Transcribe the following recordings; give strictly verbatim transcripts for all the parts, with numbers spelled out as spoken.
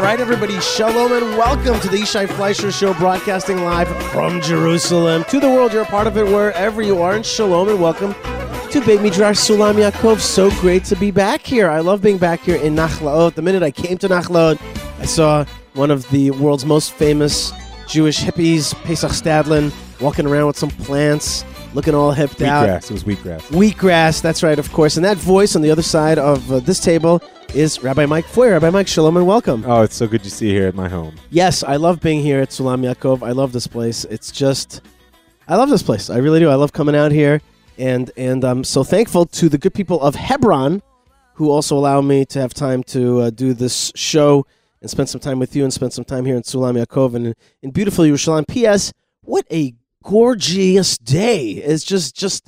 All right, everybody, shalom and welcome to the Yishai Fleisher Show, broadcasting live from Jerusalem to the world. You're a part of it wherever you are, and shalom and welcome to Beit Midrash Sulam Yaakov. So great to be back here. I love being back here in Nachlaot. The minute I came to Nachlaot, I saw one of the world's most famous Jewish hippies, Pesach Stadlin, walking around with some plants, looking all hipped wheatgrass. out. Wheatgrass. It was wheatgrass. Wheatgrass, that's right, of course. And that voice on the other side of uh, this table is Rabbi Mike Feuer. Rabbi Mike, shalom and welcome. Oh, it's so good to see you here at my home. Yes, I love being here at Sulam Yaakov. I love this place. It's just, I love this place. I really do. I love coming out here. And, and I'm so thankful to the good people of Hebron who also allow me to have time to uh, do this show and spend some time with you and spend some time here in Sulam Yaakov and in beautiful Yerushalayim. P S. What a gorgeous day. It's just, just,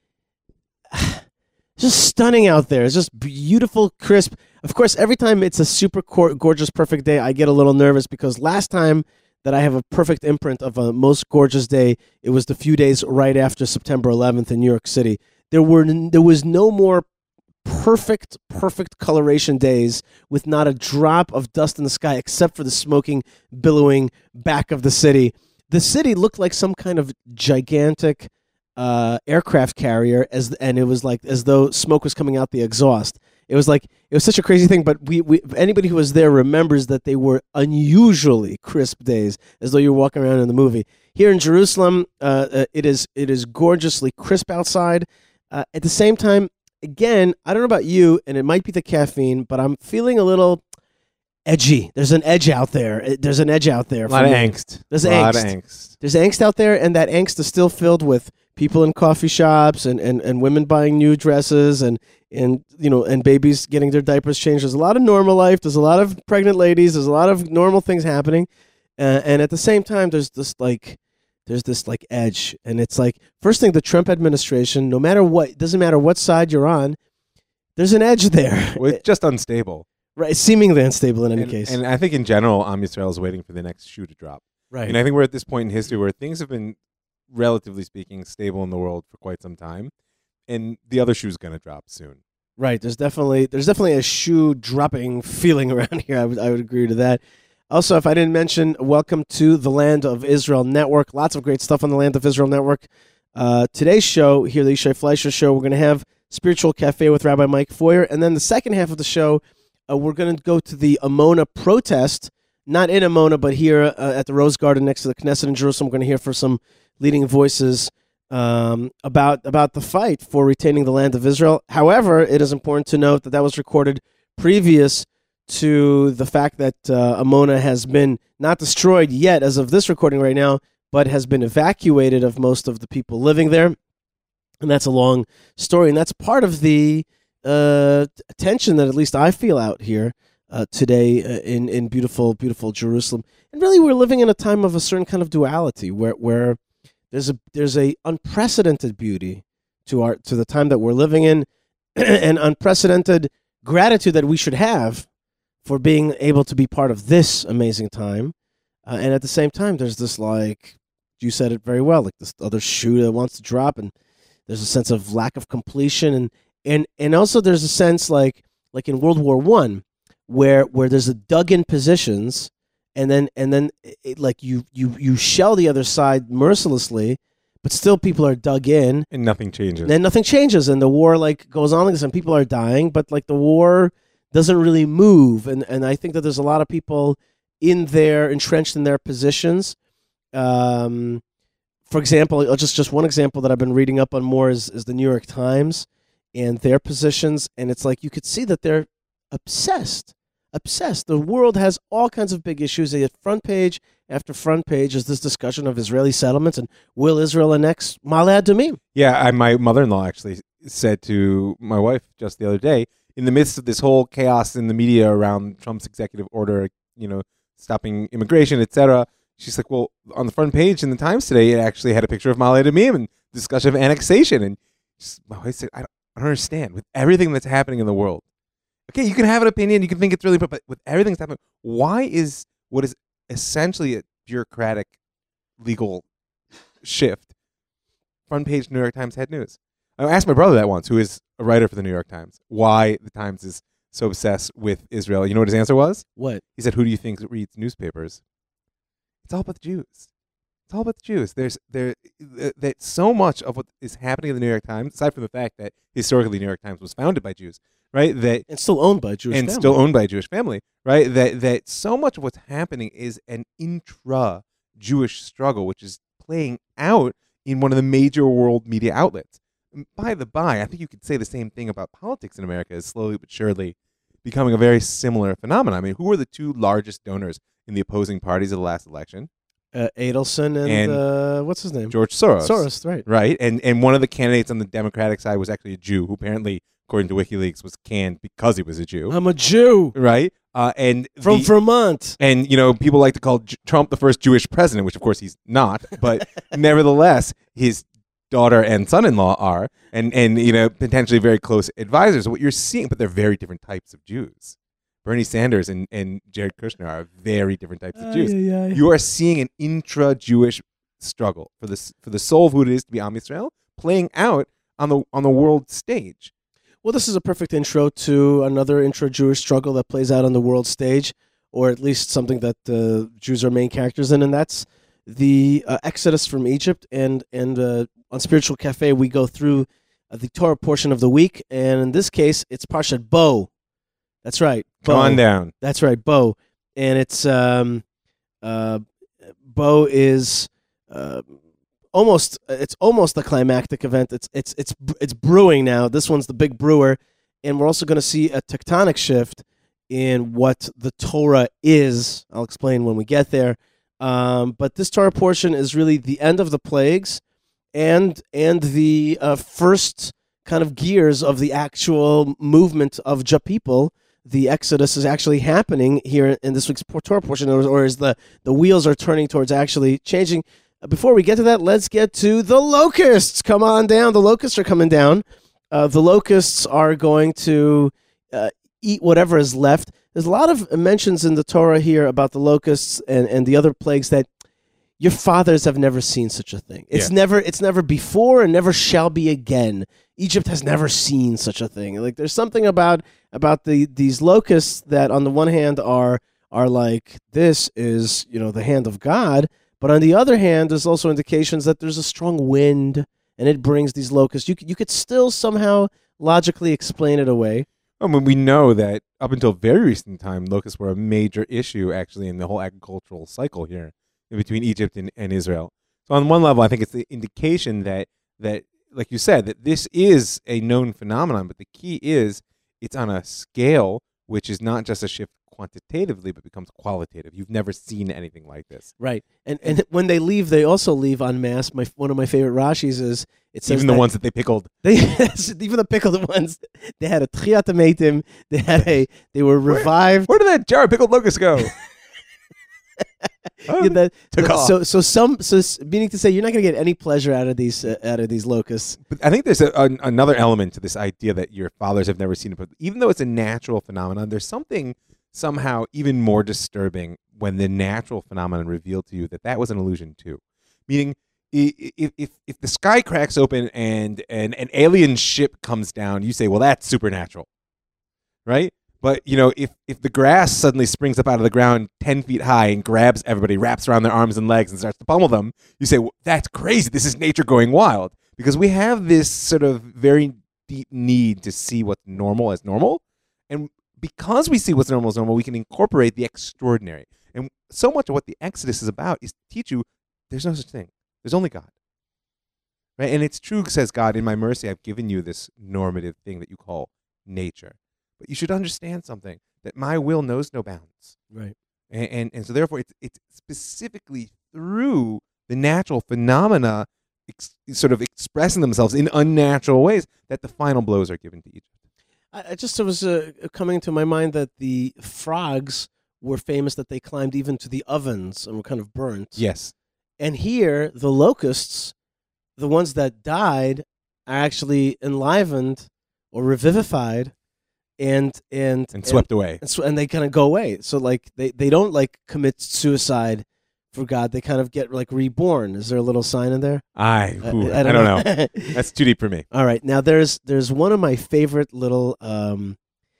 just stunning out there. It's just beautiful, crisp. Of course, every time it's a super cor- gorgeous, perfect day, I get a little nervous because last time that I have a perfect imprint of a most gorgeous day, it was the few days right after September eleventh in New York City. There were there was no more perfect, perfect coloration days with not a drop of dust in the sky except for the smoking, billowing back of the city. The city looked like some kind of gigantic uh, aircraft carrier, as and it was like as though smoke was coming out the exhaust. It was like it was such a crazy thing, but we, we anybody who was there remembers that they were unusually crisp days, as though you were walking around in the movie. Here in Jerusalem, uh, uh, it is it is gorgeously crisp outside. Uh, at the same time, again, I don't know about you, and it might be the caffeine, but I'm feeling a little edgy. There's an edge out there. There's an edge out there. A lot of me. angst. There's a angst. lot of angst. There's angst out there, and that angst is still filled with people in coffee shops and, and, and women buying new dresses and, and you know and babies getting their diapers changed. There's a lot of normal life. There's a lot of pregnant ladies. There's a lot of normal things happening, uh, and at the same time, there's this like there's this like edge, and it's like first thing the Trump administration, no matter what, it doesn't matter what side you're on, there's an edge there. Well, it's just unstable. Right, seemingly unstable in any and, case. And I think in general, Am Yisrael is waiting for the next shoe to drop. Right. And I think we're at this point in history where things have been, relatively speaking, stable in the world for quite some time, and the other shoe's going to drop soon. Right. There's definitely there's definitely a shoe dropping feeling around here. I would I would agree to that. Also, if I didn't mention, welcome to the Land of Israel Network. Lots of great stuff on the Land of Israel Network. Uh, today's show here, the Yishai Fleisher Show, we're going to have Spiritual Cafe with Rabbi Mike Feuer, and then the second half of the show, uh, we're going to go to the Amona protest. Not in Amona, but here uh, at the Rose Garden next to the Knesset in Jerusalem. We're going to hear from some leading voices um, about about the fight for retaining the land of Israel. However, it is important to note that that was recorded previous to the fact that uh, Amona has been not destroyed yet as of this recording right now, but has been evacuated of most of the people living there. And that's a long story, and that's part of the uh, tension that at least I feel out here Uh, today uh, in in beautiful beautiful Jerusalem. And really, we're living in a time of a certain kind of duality where where there's a there's a unprecedented beauty to our to the time that we're living in, and unprecedented gratitude that we should have for being able to be part of this amazing time. Uh, and at the same time, there's this, like you said it very well, like this other shoe that wants to drop, and there's a sense of lack of completion, and and and also there's a sense like like in World War One. Where where there's a dug in positions, and then and then it, like you, you you shell the other side mercilessly, but still people are dug in, and nothing changes. And then nothing changes, and the war like goes on like this, and people are dying, but like the war doesn't really move, and and I think that there's a lot of people in there entrenched in their positions. Um, for example, just just one example that I've been reading up on more is is the New York Times and their positions, and it's like you could see that they're obsessed, obsessed. The world has all kinds of big issues. They get front page after front page is this discussion of Israeli settlements and will Israel annex Ma'ale Adumim? Yeah, I, my mother-in-law actually said to my wife just the other day, in the midst of this whole chaos in the media around Trump's executive order, you know, stopping immigration, et cetera, she's like, well, on the front page in the Times today, it actually had a picture of Ma'ale Adumim and discussion of annexation. And my wife said, I don't, I don't understand. With everything that's happening in the world, okay, you can have an opinion, you can think it's really, but with everything that's happening, why is what is essentially a bureaucratic legal shift front page New York Times head news? I asked my brother that once, who is a writer for the New York Times, why the Times is so obsessed with Israel. You know what his answer was? What? He said, "Who do you think reads newspapers?" It's all about the Jews. It's all about the Jews. There's there that so much of what is happening in the New York Times, aside from the fact that historically the New York Times was founded by Jews, right? That And still owned by a Jewish and family. still owned by a Jewish family, right? That that so much of what's happening is an intra-Jewish struggle, which is playing out in one of the major world media outlets. And by the by, I think you could say the same thing about politics in America is slowly but surely becoming a very similar phenomenon. I mean, who were the two largest donors in the opposing parties of the last election? Uh, Adelson and, And uh, what's his name? George Soros. Soros, right. Right? And and one of the candidates on the Democratic side was actually a Jew who apparently, according to WikiLeaks, was canned because he was a Jew. I'm a Jew Right? Uh, and from the- Vermont. And, you know, people like to call J- Trump the first Jewish president, which, of course, he's not. But nevertheless, his daughter and son-in-law are, and, and, you know, potentially very close advisors. What you're seeing, but they're very different types of Jews. Bernie Sanders and, and Jared Kushner are very different types of Jews. Ay, ay, ay. You are seeing an intra-Jewish struggle for the, s- for the soul of who it is to be Am Yisrael playing out on the on the world stage. Well, this is a perfect intro to another intra-Jewish struggle that plays out on the world stage, or at least something that uh, Jews are main characters in, and that's the uh, Exodus from Egypt. And and uh, on Spiritual Cafe, we go through uh, the Torah portion of the week, and in this case, it's Parshat Bo. That's right, Bo. Come on down. That's right, Bo, and it's um, uh, Bo is. Uh, Almost, it's almost the climactic event. It's it's it's it's brewing now. This one's the big brewer, and we're also going to see a tectonic shift in what the Torah is. I'll explain when we get there. Um, but this Torah portion is really the end of the plagues, and and the uh, first kind of gears of the actual movement of Ja people. The Exodus is actually happening here in this week's Torah portion, or, or is the the wheels are turning towards actually changing. Before we get to that, let's get to the locusts. Come on down. The locusts are coming down. Uh, the locusts are going to uh, eat whatever is left. There's a lot of mentions in the Torah here about the locusts and, and the other plagues that your fathers have never seen such a thing. It's Yeah. never it's never before and never shall be again. Egypt has never seen such a thing. Like there's something about about the these locusts that on the one hand are are like this is, you know, the hand of God. But on the other hand, there's also indications that there's a strong wind, and it brings these locusts. You could, you could still somehow logically explain it away. I mean, we know that up until very recent time, locusts were a major issue, actually, in the whole agricultural cycle here in between Egypt and, and Israel. So on one level, I think it's the indication that, that, like you said, that this is a known phenomenon, but the key is it's on a scale which is not just a shift quantitatively, but becomes qualitative. You've never seen anything like this. Right. And and when they leave, they also leave en masse. My, one of my favorite Rashis is, it says Even the that ones that they pickled. They, even the pickled ones, they had a Tchiyat Meitim, they had a, they were revived. Where did that jar of pickled locusts go? Yeah, that- Took that- off. so so some so s- meaning to say you're not going to get any pleasure out of these uh, out of these locusts. But I think there's a, an, another element to this idea that your fathers have never seen it. But even though it's a natural phenomenon, there's something somehow even more disturbing when the natural phenomenon revealed to you that that was an illusion too. Meaning, i- i- if if, if the sky cracks open and, and an alien ship comes down, you say, well, that's supernatural, right? But, you know, if, if the grass suddenly springs up out of the ground ten feet high and grabs everybody, wraps around their arms and legs and starts to pummel them, you say, well, that's crazy. This is nature going wild. Because we have this sort of very deep need to see what's normal as normal. And because we see what's normal as normal, we can incorporate the extraordinary. And so much of what the Exodus is about is to teach you there's no such thing. There's only God. Right? And it's true, says God, in my mercy, I've given you this normative thing that you call nature. But you should understand something, that my will knows no bounds. Right. And, and, and so therefore, it's, it's specifically through the natural phenomena ex, sort of expressing themselves in unnatural ways that the final blows are given to Egypt. I, I just it was uh, coming to my mind that the frogs were famous that they climbed even to the ovens and were kind of burnt. Yes. And here, the locusts, the ones that died, are actually enlivened or revivified, and and And swept away. and, so, and they kind of go away. So like they, they don't like commit suicide for God. They kind of get like reborn. Is there a little sign in there? I, I- ooh, I I don't don't know. know. That's too deep for me. All right. Now there's there's one of my favorite little um,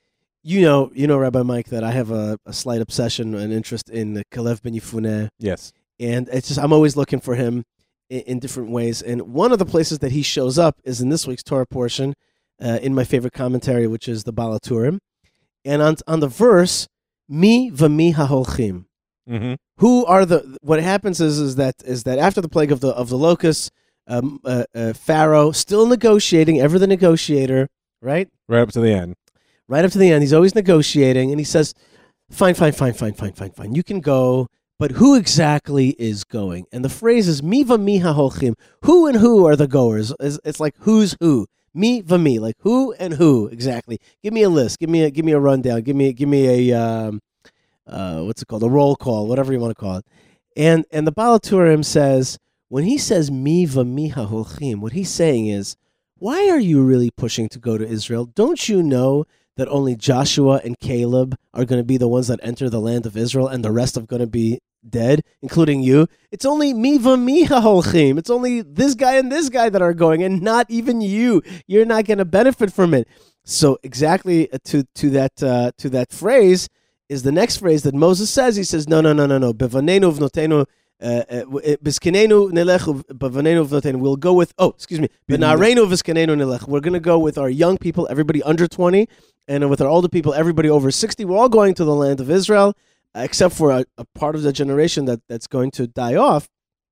You know, you know, Rabbi Mike, that I have a, a slight obsession and interest in the Kalev Ben Yefuneh, Yes. and it's just I'm always looking for him in, in different ways. And one of the places that he shows up is in this week's Torah portion, uh, in my favorite commentary, which is the Balaturim, and on on the verse, Mi v'mi haholchim. Mm-hmm. Who are the? What happens is is that is that after the plague of the of the locusts, um, uh, uh, Pharaoh still negotiating, ever the negotiator, right? Right up to the end. Right up to the end, he's always negotiating, and he says, "Fine, fine, fine, fine, fine, fine, fine. You can go, but who exactly is going?" And the phrase is "Mi v'mi haholchim." Who and who are the goers? It's, it's like who's who. Me v'mi, like who and who exactly. Give me a list. Give me a give me a rundown. Give me give me a um, uh, what's it called? A roll call, whatever you want to call it. And and the Balaturim says when he says "Mi v'mi haholchim," what he's saying is, why are you really pushing to go to Israel? Don't you know that only Joshua and Caleb are going to be the ones that enter the land of Israel, and the rest are going to be dead, including you? It's only mi v'mi haholchim. It's only this guy and this guy that are going, and not even you. You're not going to benefit from it. So exactly to to that uh, to that phrase is the next phrase that Moses says. He says, no, no, no, no, no. Bevanenu v'notenu. Biskanenu nelech bavanenu v'notenu. We'll go with, oh, excuse me. Benarenu v'skanenu nelech. We're going to go with our young people, everybody under twenty, and with our older people, everybody over sixty. We're all going to the land of Israel, except for a, a part of the generation that, that's going to die off.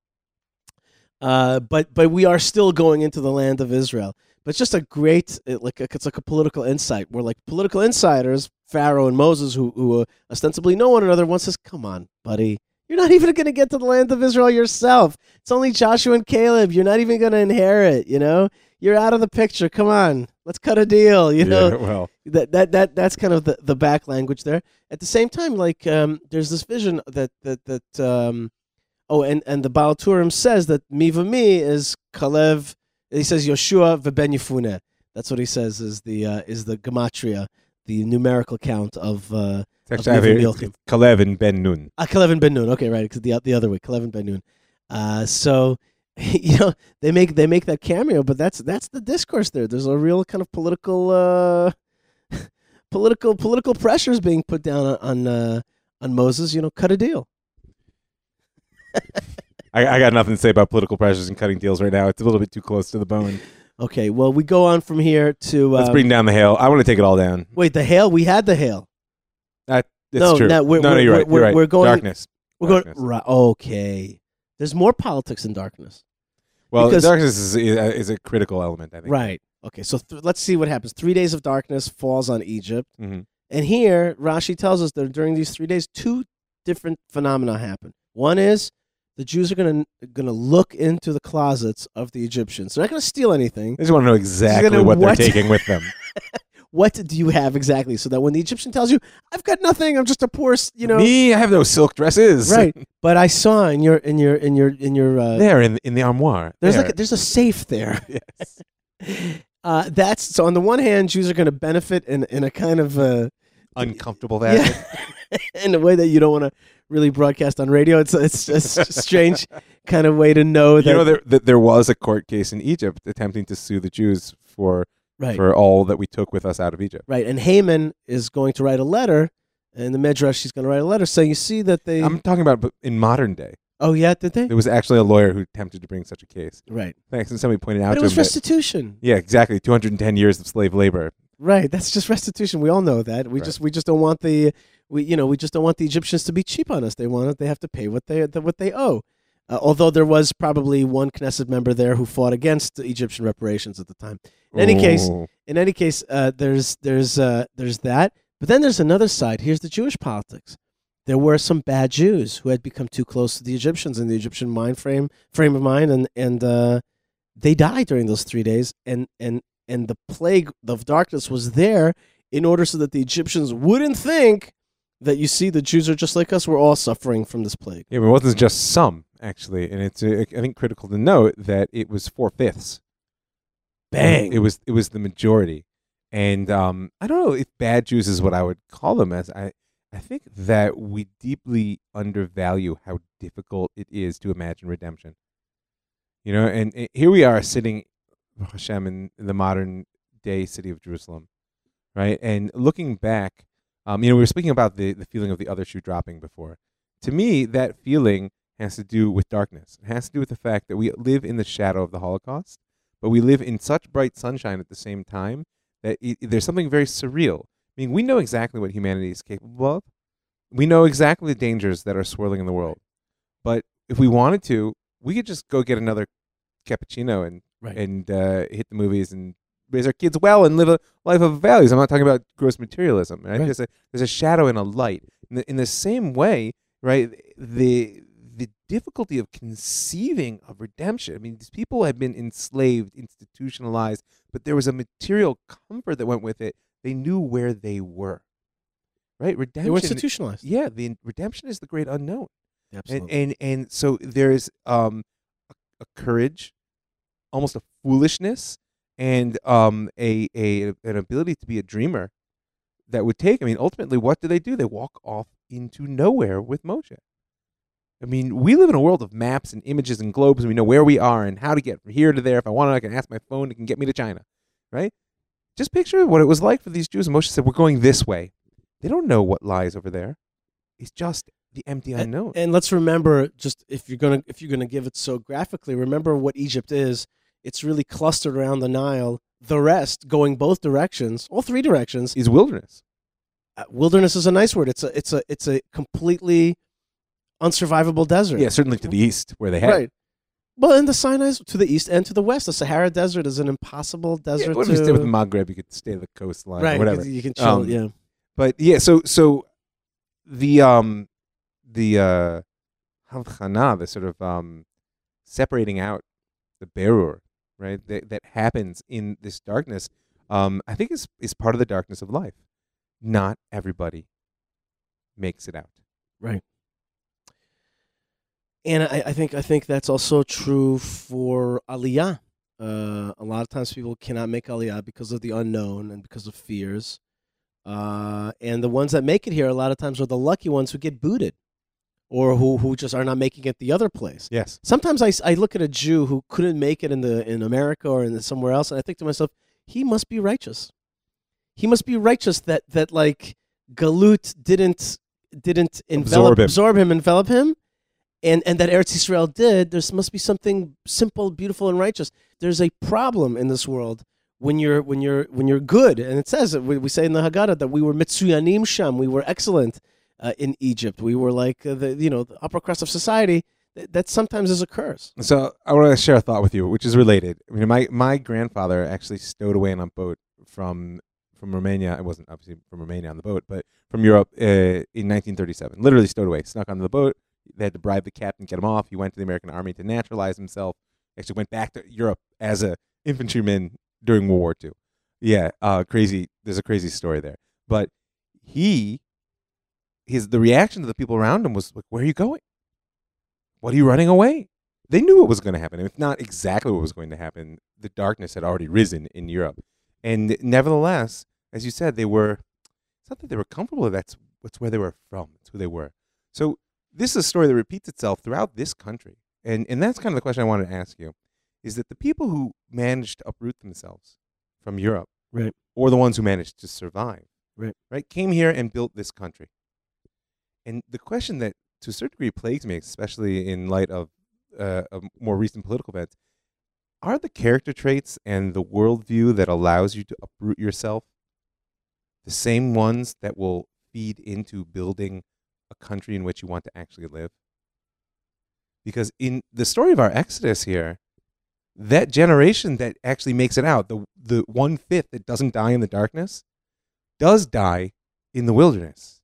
Uh, but but we are still going into the land of Israel. But it's just a great, it, like it's like a political insight. We're like political insiders, Pharaoh and Moses, who who uh, ostensibly know one another. One says, "Come on, buddy. You're not even going to get to the land of Israel yourself. It's only Joshua and Caleb. You're not even going to inherit, you know? You're out of the picture. Come on. Let's cut a deal, you know?" Yeah, well. That that that that's kind of the, the back language there. At the same time, like um, there's this vision that that that um, oh, and, and the Baal Turim says that mi v'mi is Kalev. He says Yoshua v'ben Yefuneh. That's what he says is the uh, is the gematria, the numerical count of uh, It's actually of it's Kalev and Ben Nun. Ah, Kalev and Ben Nun. Okay, right. Because the the other way, Kalev and Ben Nun. Uh, so, you know, they make they make that cameo, but that's that's the discourse there. There's a real kind of political, uh, political political pressures being put down on on, uh, on Moses. You know, cut a deal. I, I got nothing to say about political pressures and cutting deals right now. It's a little bit too close to the bone. Okay, well, we go on from here to. Uh, Let's bring down the hail. I want to take it all down. Wait, the hail. We had the hail. That it's no, true. No, we're, no, no, we're, you're right. We're, you're right. we're going. Darkness. We're darkness. going. Right. Okay. There's more politics in darkness. Well, because, darkness is, is a critical element, I think. Right. Okay. So th- let's see what happens. Three days of darkness falls on Egypt, mm-hmm. and here Rashi tells us that during these three days, two different phenomena happen. One is the Jews are going to going to look into the closets of the Egyptians. They're not going to steal anything. They just want to know exactly gonna, what, what they're taking with them. What do you have exactly? So that when the Egyptian tells you, "I've got nothing. I'm just a poor, you know." Me, I have no silk dresses. Right. But I saw in your in your in your in your uh, there in in the armoire. There's there. like a, there's a safe there. Yes. uh, that's so. On the one hand, Jews are going to benefit in in a kind of uh, uncomfortable that yeah, in a way that you don't want to really broadcast on radio. It's it's just a strange kind of way to know that you know there that there was a court case in Egypt attempting to sue the Jews for right. for all that we took with us out of Egypt. Right, and Haman is going to write a letter. In the Midrash, she's going to write a letter saying, "You see that they." I'm talking about in modern day. Oh yeah, did they? There was actually a lawyer who attempted to bring such a case. Right. Thanks, and somebody pointed out But it to was him that- restitution. yeah, exactly. two hundred ten years of slave labor. Right. That's just restitution. We all know that. We Right. just we just don't want the we you know we just don't want the Egyptians to be cheap on us. They want it. They have to pay what they the, what they owe. Uh, although there was probably one Knesset member there who fought against the Egyptian reparations at the time. In any case, Ooh. in any case, uh, there's there's uh, there's that. But then there's another side. Here's the Jewish politics. There were some bad Jews who had become too close to the Egyptians in the Egyptian mind frame frame of mind, and and uh, they died during those three days. And and and the plague of darkness was there in order so that the Egyptians wouldn't think that, you see, the Jews are just like us. We're all suffering from this plague. Yeah, but it wasn't just some, actually. And it's, uh, I think, critical to note that it was four-fifths. Bang. It was it was the majority. And um, I don't know if bad Jews is what I would call them as. I, I think that we deeply undervalue how difficult it is to imagine redemption. You know, and, and here we are sitting, Hashem, in, in the modern day city of Jerusalem, right? And looking back, um, you know, we were speaking about the the feeling of the other shoe dropping before. To me, that feeling has to do with darkness. It has to do with the fact that we live in the shadow of the Holocaust, but we live in such bright sunshine at the same time that it, there's something very surreal. I mean, we know exactly what humanity is capable of. We know exactly the dangers that are swirling in the world. But if we wanted to, we could just go get another cappuccino and Right. and uh, hit the movies and raise our kids well and live a life of values. I'm not talking about gross materialism. Right? Right. There's a there's a shadow and a light. In the, in the same way, right? The the difficulty of conceiving of redemption. I mean, these people had been enslaved, institutionalized, but there was a material comfort that went with it. They knew where they were. Right? Redemption. They were institutionalized. Yeah, the redemption is the great unknown. Absolutely. And, and and so there's um a, a courage, almost a foolishness, and um a, a an ability to be a dreamer that would take. I mean, ultimately, what do they do? They walk off into nowhere with Moshe. I mean, we live in a world of maps and images and globes, and we know where we are and how to get from here to there. If I want to, I can ask my phone; it can get me to China, right? Just picture what it was like for these Jews. And Moshe said, "We're going this way." They don't know what lies over there. It's just the empty unknown. And, and let's remember, just if you're gonna if you're gonna give it so graphically, remember what Egypt is. It's really clustered around the Nile. The rest, going both directions, all three directions, is wilderness. Uh, wilderness is a nice word. It's a it's a it's a completely unsurvivable desert. Yeah, certainly to the east where they had. Right. Well, in the Sinai to the east and to the west, the Sahara Desert is an impossible desert. Yeah, well, if to you stay with the Maghreb, you could stay at the coastline right, or whatever. You can chill. Um, yeah. But yeah, so so the um the uh Havchana, the sort of um separating out, the berur, right, that that happens in this darkness, um, I think is is part of the darkness of life. Not everybody makes it out. Right. And I, I think I think that's also true for Aliyah. Uh, a lot of times people cannot make Aliyah because of the unknown and because of fears. Uh, and the ones that make it here a lot of times are the lucky ones who get booted or who, who just are not making it the other place. Yes. Sometimes I, I look at a Jew who couldn't make it in the in America or in somewhere else, and I think to myself, he must be righteous. He must be righteous that that like Galut didn't didn't envelop Absorb him. absorb him, envelop him, and and that Eretz Yisrael did. There must be something simple, beautiful, and righteous. There's a problem in this world when you're when you're when you're good, and it says we, we say in the Haggadah that we were mitsuyanim sham, we were excellent uh, in Egypt. We were like uh, the you know the upper crust of society. That, that sometimes is a curse. So I want to share a thought with you, which is related. I mean, my my grandfather actually stowed away on a boat from. From Romania, it wasn't obviously from Romania on the boat, but from Europe uh, in nineteen thirty-seven. Literally stowed away, snuck onto the boat. They had to bribe the captain, get him off. He went to the American Army to naturalize himself. Actually went back to Europe as a infantryman during World War Two. Yeah, uh, crazy. There's a crazy story there. But he, his the reaction to the people around him was like, "Where are you going? What are you running away?" They knew what was going to happen. If not exactly what was going to happen, the darkness had already risen in Europe, and nevertheless. As you said, they were, it's not that they were comfortable, that's, that's where they were from, that's who they were. So this is a story that repeats itself throughout this country. And, and that's kind of the question I wanted to ask you, is that the people who managed to uproot themselves from Europe, right, or the ones who managed to survive, right, right, came here and built this country. And the question that to a certain degree plagues me, especially in light of, uh, of more recent political events, are the character traits and the worldview that allows you to uproot yourself the same ones that will feed into building a country in which you want to actually live? Because in the story of our Exodus here, that generation that actually makes it out, the the one-fifth that doesn't die in the darkness, does die in the wilderness.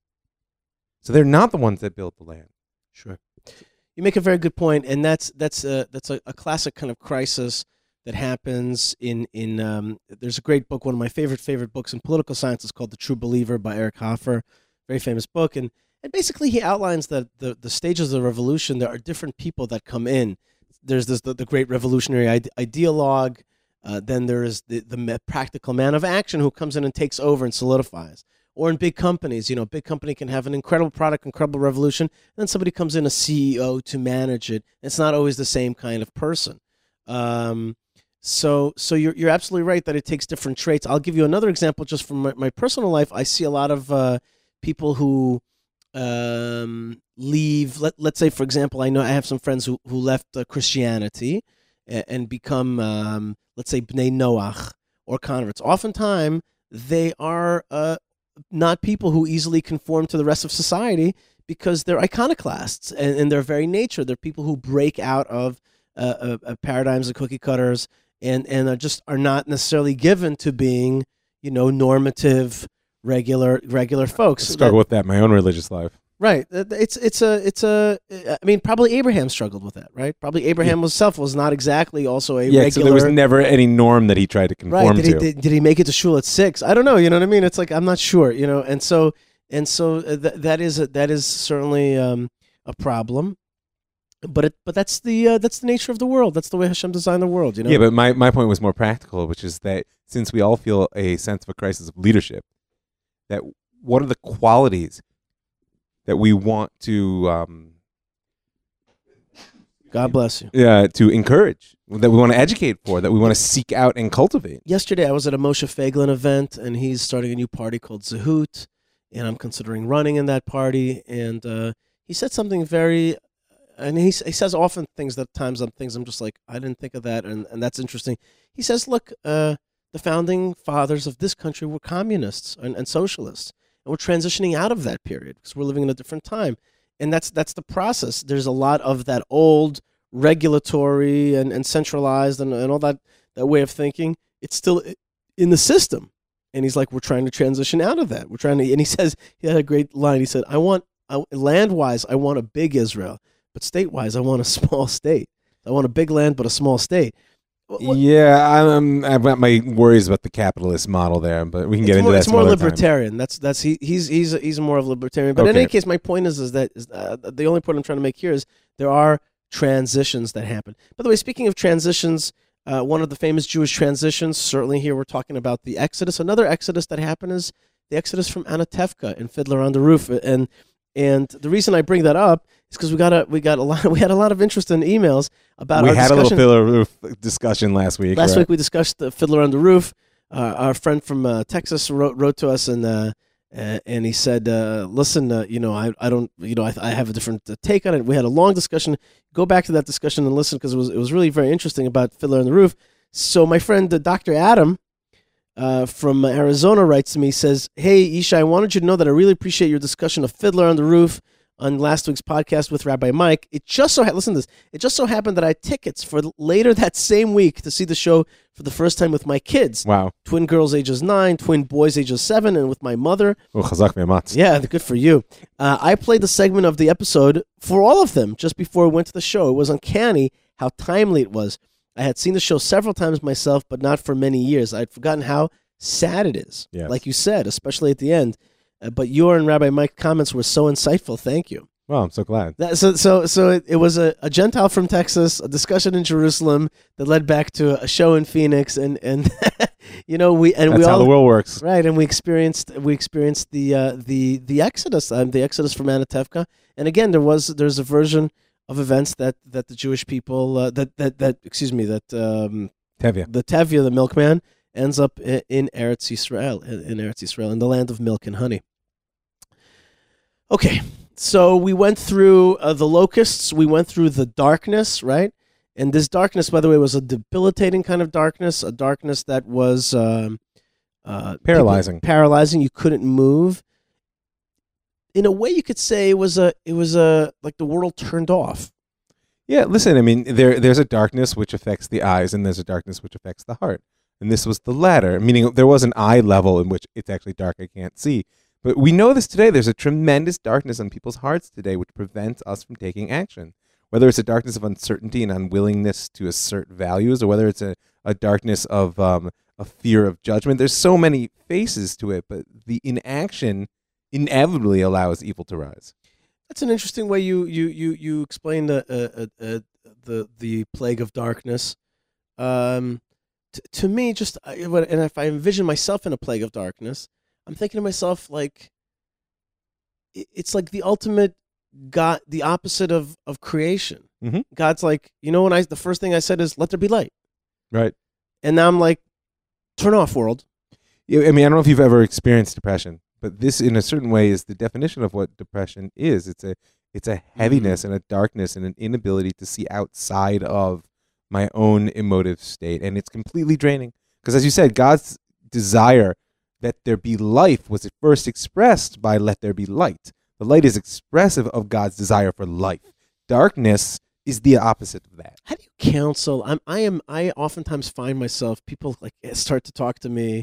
So they're not the ones that built the land. Sure. You make a very good point, and that's that's a, that's a, a classic kind of crisis that happens in in um, there's a great book, one of my favorite favorite books in political science is called The True Believer by Eric Hoffer, very famous book, and and basically he outlines that the the stages of the revolution, there are different people that come in. There's this the, the great revolutionary ide- ideologue, uh, then there is the the practical man of action who comes in and takes over and solidifies. Or in big companies, you know, a big company can have an incredible product, incredible revolution, and then somebody comes in, a C E O, to manage it. It's not always the same kind of person. Um, So, so you're you're absolutely right that it takes different traits. I'll give you another example just from my, my personal life. I see a lot of uh, people who um, leave. Let let's say, for example, I know I have some friends who who left uh, Christianity and, and become, um, let's say, Bnei Noach or converts. Oftentimes, they are uh, not people who easily conform to the rest of society because they're iconoclasts, and in their very nature, they're people who break out of uh, uh, uh, paradigms of cookie cutters, and and are just are not necessarily given to being, you know, normative, regular regular folks. I struggle That- with that in my own religious life. Right. Uh, It's it's a it's a. I mean, probably Abraham struggled with that, right? Probably Abraham himself was not exactly also a Yeah, regular. so there was never any norm that he tried to conform right. Did he to. did, did he make it to shul at six? I don't know. You know what I mean? It's like I'm not sure. You know, and so and so uh, th- that is a, that is certainly um, a problem. But it but that's the uh, that's the nature of the world. That's the way Hashem designed the world. You know. Yeah, but my, my point was more practical, which is that since we all feel a sense of a crisis of leadership, that what are the qualities that we want to um, God bless you. uh, to encourage, that we want to educate for, that we want to seek out and cultivate? Yesterday, I was at a Moshe Feiglin event, and he's starting a new party called Zehut, and I'm considering running in that party. And uh, he said something very, and he, s- he says often things that times I'm things I'm just like, I didn't think of that, and, and that's interesting. He says, look, uh, the founding fathers of this country were communists and, and socialists, and we're transitioning out of that period because we're living in a different time. And that's that's the process. There's a lot of that old regulatory and, and centralized and, and all that, that way of thinking. It's still i- in the system. And he's like, we're trying to transition out of that. We're trying to, and he says, he had a great line. He said, I want, I, land-wise, I want a big Israel, but state-wise, I want a small state. I want a big land, but a small state. Wh- what- Yeah, I'm, I've got my worries about the capitalist model there, but we can get it's into more, that it's some more other time. libertarian. That's that's he, he's he's he's more of a libertarian. But in Okay. any case, my point is is that is, uh, the only point I'm trying to make here is there are transitions that happen. By the way, speaking of transitions, uh, one of the famous Jewish transitions, certainly here we're talking about the Exodus. Another Exodus that happened is the Exodus from Anatevka in Fiddler on the Roof, and and the reason I bring that up is because we got a we got a lot we had a lot of interest in emails about We our had a discussion. little filler roof discussion last week. Last right? week we discussed the Fiddler on the Roof. Uh, our friend from uh, Texas wrote wrote to us and uh, uh, and he said, uh, "Listen, uh, you know, I I don't, you know, I, I have a different uh, take on it." We had a long discussion. Go back to that discussion and listen because it was it was really very interesting about Fiddler on the Roof. So my friend uh, Doctor Adam uh, from Arizona writes to me, says, "Hey Isha, I wanted you to know that I really appreciate your discussion of Fiddler on the Roof on last week's podcast with Rabbi Mike. It just so ha- listen to this. It just so happened that I had tickets for later that same week to see the show for the first time with my kids. Wow. Twin girls ages nine, twin boys ages seven, and with my mother. Oh, chazak ve'amatz. Yeah, good for you. Uh, I played the segment of the episode for all of them just before we went to the show. It was uncanny how timely it was. I had seen the show several times myself, but not for many years. I'd forgotten how sad it is, Yes. like you said, especially at the end. Uh, but your and Rabbi Mike's comments were so insightful. Thank you. Well, I'm so glad. That, so, so, so it, it was a, a Gentile from Texas, a discussion in Jerusalem that led back to a show in Phoenix, and and you know we and That's we how all the world works. right, and we experienced we experienced the uh, the the Exodus, um, the Exodus from Anatevka, and again there was there's a version of events that, that the Jewish people uh, that that that excuse me that um, Tevye. the Tevye, the milkman, ends up in, in Eretz Yisrael, in, in Eretz Yisrael, in the land of milk and honey. Okay, so we went through uh, the locusts, we went through the darkness, right? And this darkness, by the way, was a debilitating kind of darkness, a darkness that was um, uh, Paralyzing. people- paralyzing. You couldn't move. In a way, you could say it was a, it was a like the world turned off. Yeah, listen, I mean, there there's a darkness which affects the eyes, and there's a darkness which affects the heart. And this was the latter, meaning there was an eye level in which it's actually dark, I can't see. But we know this today. There's a tremendous darkness on people's hearts today which prevents us from taking action. Whether it's a darkness of uncertainty and unwillingness to assert values, or whether it's a, a darkness of um, a fear of judgment. There's so many faces to it, but the inaction inevitably allows evil to rise. That's an interesting way you you you you explain the uh, uh, uh, the the plague of darkness. Um, t- to me, just I- what- and if I envision myself in a plague of darkness, I'm thinking to myself like i- it's like the ultimate God, the opposite of of creation. Mhm. God's like, you know, when I the first thing I said is, "Let there be light." Right. And now I'm like, turn off, world. Yeah, I mean, I don't know if you've ever experienced depression, but this, in a certain way, is the definition of what depression is. It's a it's a heaviness and a darkness and an inability to see outside of my own emotive state, and it's completely draining. Because, as you said, God's desire that there be life was at first expressed by "let there be light." The light is expressive of God's desire for life. Darkness is the opposite of that. How do you counsel? I'm, I am. I oftentimes find myself people like start to talk to me,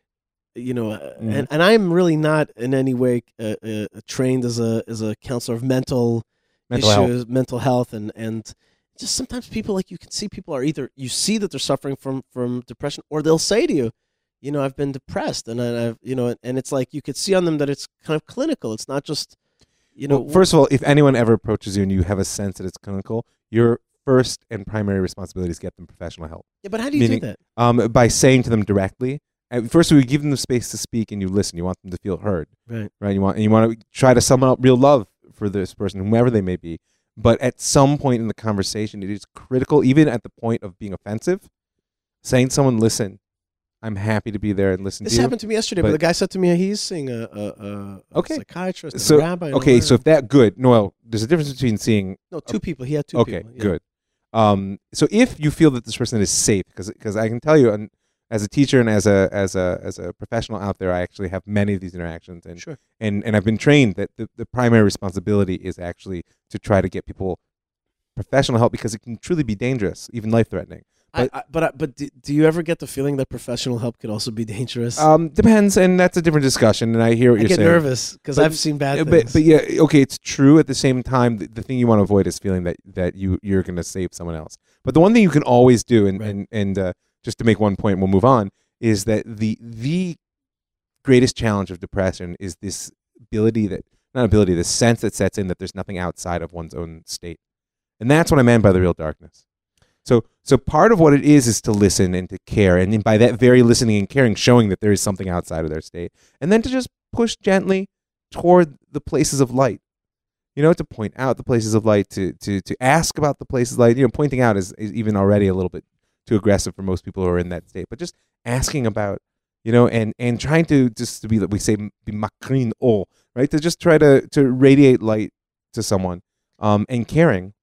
you know, mm-hmm. and and I'm really not in any way uh, uh, trained as a as a counselor of mental, mental issues, health. mental health, and and just sometimes people like you can see people are either you see that they're suffering from from depression, or they'll say to you, you know, I've been depressed, and I, I've you know, and it's like you could see on them that it's kind of clinical. It's not just. You know, well, first of all, if anyone ever approaches you and you have a sense that it's clinical, your first and primary responsibility is to get them professional help. Yeah, but how do you Meaning, do that? Um, by saying to them directly. First, we give them the space to speak, and you listen. You want them to feel heard, right? Right. You want and you want to try to summon up real love for this person, whomever they may be. But at some point in the conversation, it is critical, even at the point of being offensive, saying to someone, "Listen, I'm happy to be there and listen this to you." This happened to me yesterday, but, but the guy said to me he's seeing a, a, a, okay. a psychiatrist, so, a rabbi. Okay, so if that good, Noel, there's a difference between seeing... No, two a, people. He had two okay, people. Okay, yeah. good. Um, so if you feel that this person is safe, because I can tell you, and as a teacher and as a as a as a professional out there, I actually have many of these interactions, and sure. and, and I've been trained that the, the primary responsibility is actually to try to get people professional help, because it can truly be dangerous, even life-threatening. But I, I, but I, but do, do you ever get the feeling that professional help could also be dangerous? Um, depends, and that's a different discussion. And I hear what I you're get saying. I get nervous because I've seen bad but, things. But yeah, okay, it's true. At the same time, the, the thing you want to avoid is feeling that, that you you're going to save someone else. But the one thing you can always do, and right. and and uh, just to make one point, we'll move on, is that the the greatest challenge of depression is this ability that not ability, the sense that sets in that there's nothing outside of one's own state, and that's what I meant by the real darkness. So so part of what it is is to listen and to care, and then by that very listening and caring, showing that there is something outside of their state, and then to just push gently toward the places of light. You know, to point out the places of light, to to to ask about the places of light. You know, pointing out is, is even already a little bit too aggressive for most people who are in that state, but just asking about, you know, and and trying to just to be, we say, be makrin o, right? To just try to to radiate light to someone, um, and caring.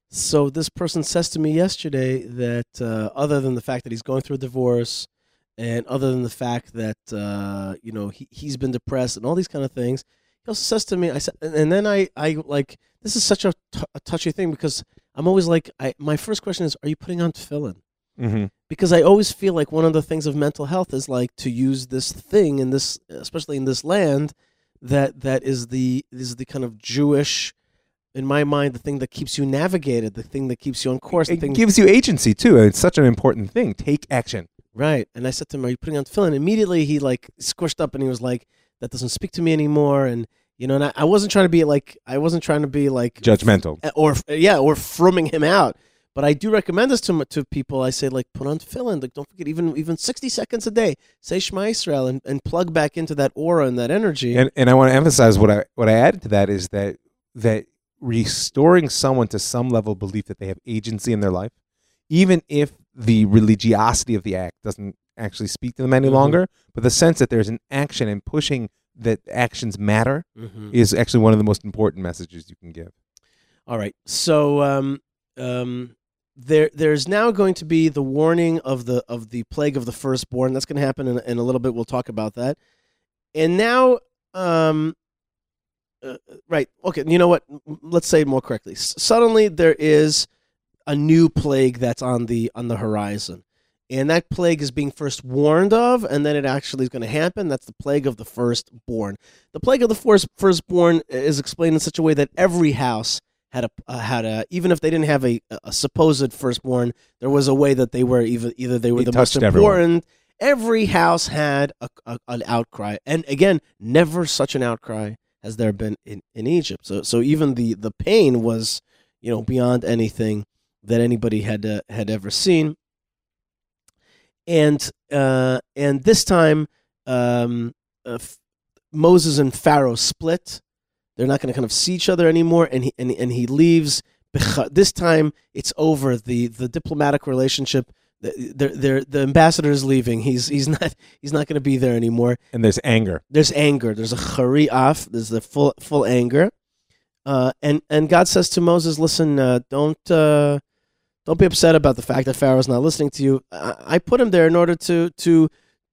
So this person says to me yesterday that uh, other than the fact that he's going through a divorce, and other than the fact that uh, you know he he's been depressed and all these kind of things, he also says to me, I said, and then I I like this is such a, t- a touchy thing, because I'm always like, I my first question is, are you putting on tefillin? Mm-hmm. Because I always feel like one of the things of mental health is like to use this thing in this, especially in this land, that that is the is the kind of Jewish. In my mind, the thing that keeps you navigated, the thing that keeps you on course. The it thing gives you agency, too. It's such an important thing. Take action. Right. And I said to him, are you putting on tefillin? Immediately, he like squished up and he was like, that doesn't speak to me anymore. And, you know, and I, I wasn't trying to be like, I wasn't trying to be like. Judgmental. Or, yeah, or frumming him out. But I do recommend this to to people. I say, like, put on tefillin. Like, don't forget, even even sixty seconds a day, say Shema Yisrael, and, and plug back into that aura and that energy. And and I want to emphasize what I what I added to that is that that restoring someone to some level of belief that they have agency in their life, even if the religiosity of the act doesn't actually speak to them any mm-hmm. longer, but the sense that there's an action and pushing that actions matter mm-hmm. is actually one of the most important messages you can give. All right. So um, um, there there's now going to be the warning of the of the plague of the firstborn. That's going to happen in, in a little bit. We'll talk about that. And now... Um, Uh, right. Okay. You know what? Let's say it more correctly. S- suddenly, there is a new plague that's on the on the horizon, and that plague is being first warned of, and then it actually is going to happen. That's the plague of the firstborn. The plague of the first firstborn is explained in such a way that every house had a uh, had a even if they didn't have a, a supposed firstborn, there was a way that they were either either they were He the most important. Everyone. Every house had a, a, an outcry, and again, never such an outcry has there been in, in Egypt. So so even the, the pain was, you know, beyond anything that anybody had uh, had ever seen. And uh, and this time, um, uh, F- Moses and Pharaoh split. They're not going to kind of see each other anymore, and he and, and he leaves. This time, it's over. The the diplomatic relationship The, the, the, the ambassador is leaving. He's he's not he's not going to be there anymore. And there's anger. There's anger. There's a chari'af. There's the full full anger. Uh, and and God says to Moses, "Listen, uh, don't uh, don't be upset about the fact that Pharaoh's not listening to you. I, I put him there in order to to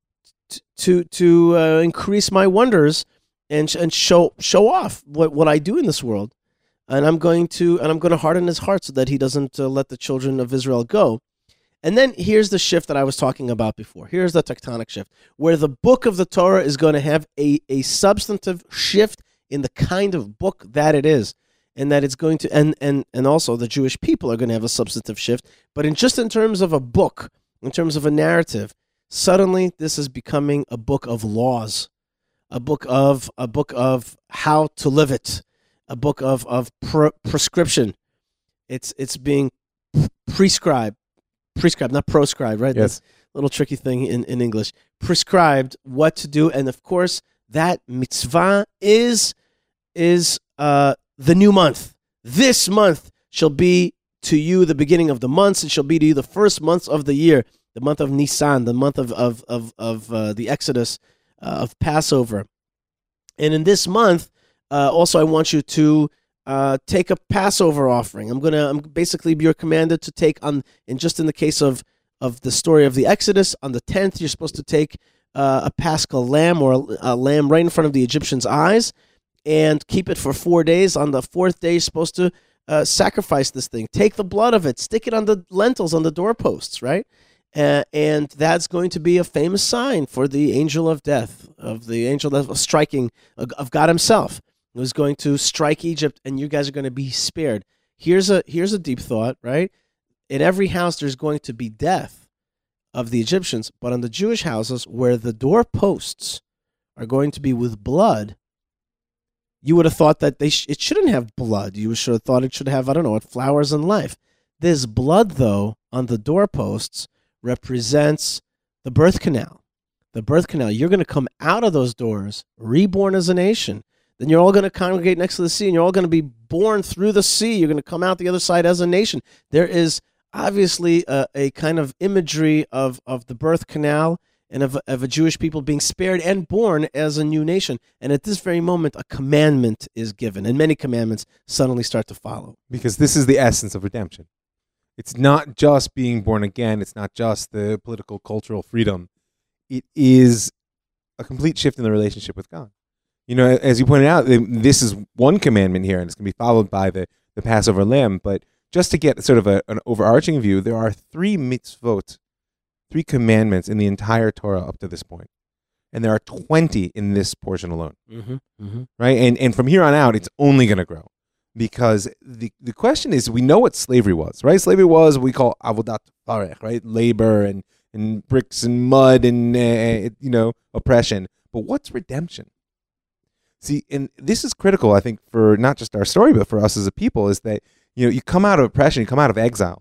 to to uh, increase my wonders and and show show off what, what I do in this world. And I'm going to and I'm going to harden his heart so that he doesn't uh, let the children of Israel go." And then here's the shift that I was talking about before. Here's the tectonic shift, where the book of the Torah is going to have a, a substantive shift in the kind of book that it is. And that it's going to, and, and, and also the Jewish people are going to have a substantive shift. But in just in terms of a book, in terms of a narrative, suddenly this is becoming a book of laws, a book of a book of how to live it, a book of of pre- prescription. It's it's being prescribed. Prescribed, not proscribed, right? Yes. That's a little tricky thing in, in English. Prescribed what to do. And of course, that mitzvah is, is uh, the new month. This month shall be to you the beginning of the months. It shall be to you the first month of the year, the month of Nisan, the month of, of, of, of uh, the Exodus, uh, of Passover. And in this month, uh, also I want you to Uh, take a Passover offering. I'm gonna. I'm basically you're commanded to take on. And just in the case of of the story of the Exodus, on the tenth, you're supposed to take uh, a Paschal lamb or a, a lamb right in front of the Egyptians' eyes, and keep it for four days. On the fourth day, you're supposed to uh, sacrifice this thing. Take the blood of it, stick it on the lentils on the doorposts, right? Uh, and that's going to be a famous sign for the angel of death, of the angel of striking of God Himself. Was going to strike Egypt, and you guys are going to be spared. Here's a here's a deep thought, right? In every house, there's going to be death of the Egyptians, but on the Jewish houses, where the doorposts are going to be with blood, you would have thought that they sh- it shouldn't have blood. You should have thought it should have, I don't know, what, flowers and life. This blood, though, on the doorposts represents the birth canal. The birth canal. You're going to come out of those doors, reborn as a nation. Then you're all going to congregate next to the sea, and you're all going to be born through the sea. You're going to come out the other side as a nation. There is obviously a, a kind of imagery of, of the birth canal and of, of a Jewish people being spared and born as a new nation. And at this very moment, a commandment is given, and many commandments suddenly start to follow. Because this is the essence of redemption. It's not just being born again. It's not just the political, cultural freedom. It is a complete shift in the relationship with God. You know, as you pointed out, this is one commandment here, and it's going to be followed by the, the Passover lamb. But just to get sort of a, an overarching view, there are three mitzvot, three commandments in the entire Torah up to this point. And there are twenty in this portion alone. Mm-hmm, mm-hmm. Right? And and from here on out, it's only going to grow. Because the, the question is, we know what slavery was, right? Slavery was what we call avodat farech, right? Labor and, and bricks and mud and, uh, you know, oppression. But what's redemption? See, and this is critical, I think, for not just our story, but for us as a people, is that, you know, you come out of oppression, you come out of exile.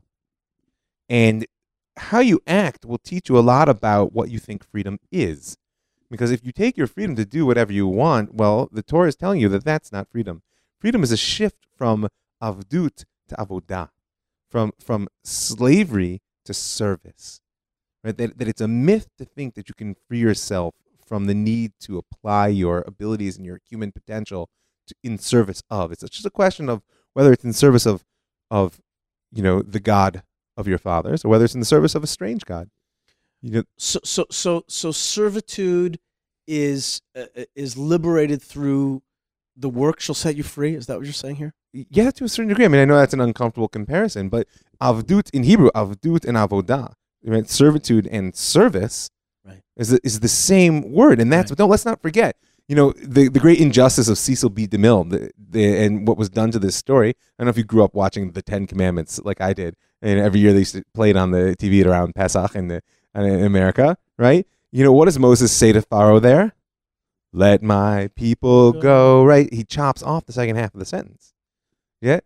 And how you act will teach you a lot about what you think freedom is. Because if you take your freedom to do whatever you want, well, the Torah is telling you that that's not freedom. Freedom is a shift from avdut to avodah, from, from slavery to service. Right? That, that it's a myth to think that you can free yourself from the need to apply your abilities and your human potential to, in service of. It's just a question of whether it's in service of, of, you know, the God of your fathers, or whether it's in the service of a strange God. You know, So, so, so, so servitude is uh, is liberated through the work shall set you free. Is that what you're saying here? yeah, to a certain degree. I mean, I know that's an uncomfortable comparison, but avdut in Hebrew, avdut and avodah, right? Servitude and service. Right. Is the, is the same word, and that's right. No. Let's not forget. You know, the the great injustice of Cecil B. DeMille, the, the and what was done to this story. I don't know if you grew up watching the Ten Commandments like I did, and every year they used to play it on the T V around Pesach in the in America, right? You know, what does Moses say to Pharaoh there? Let my people go. Right? He chops off the second half of the sentence. Yeah,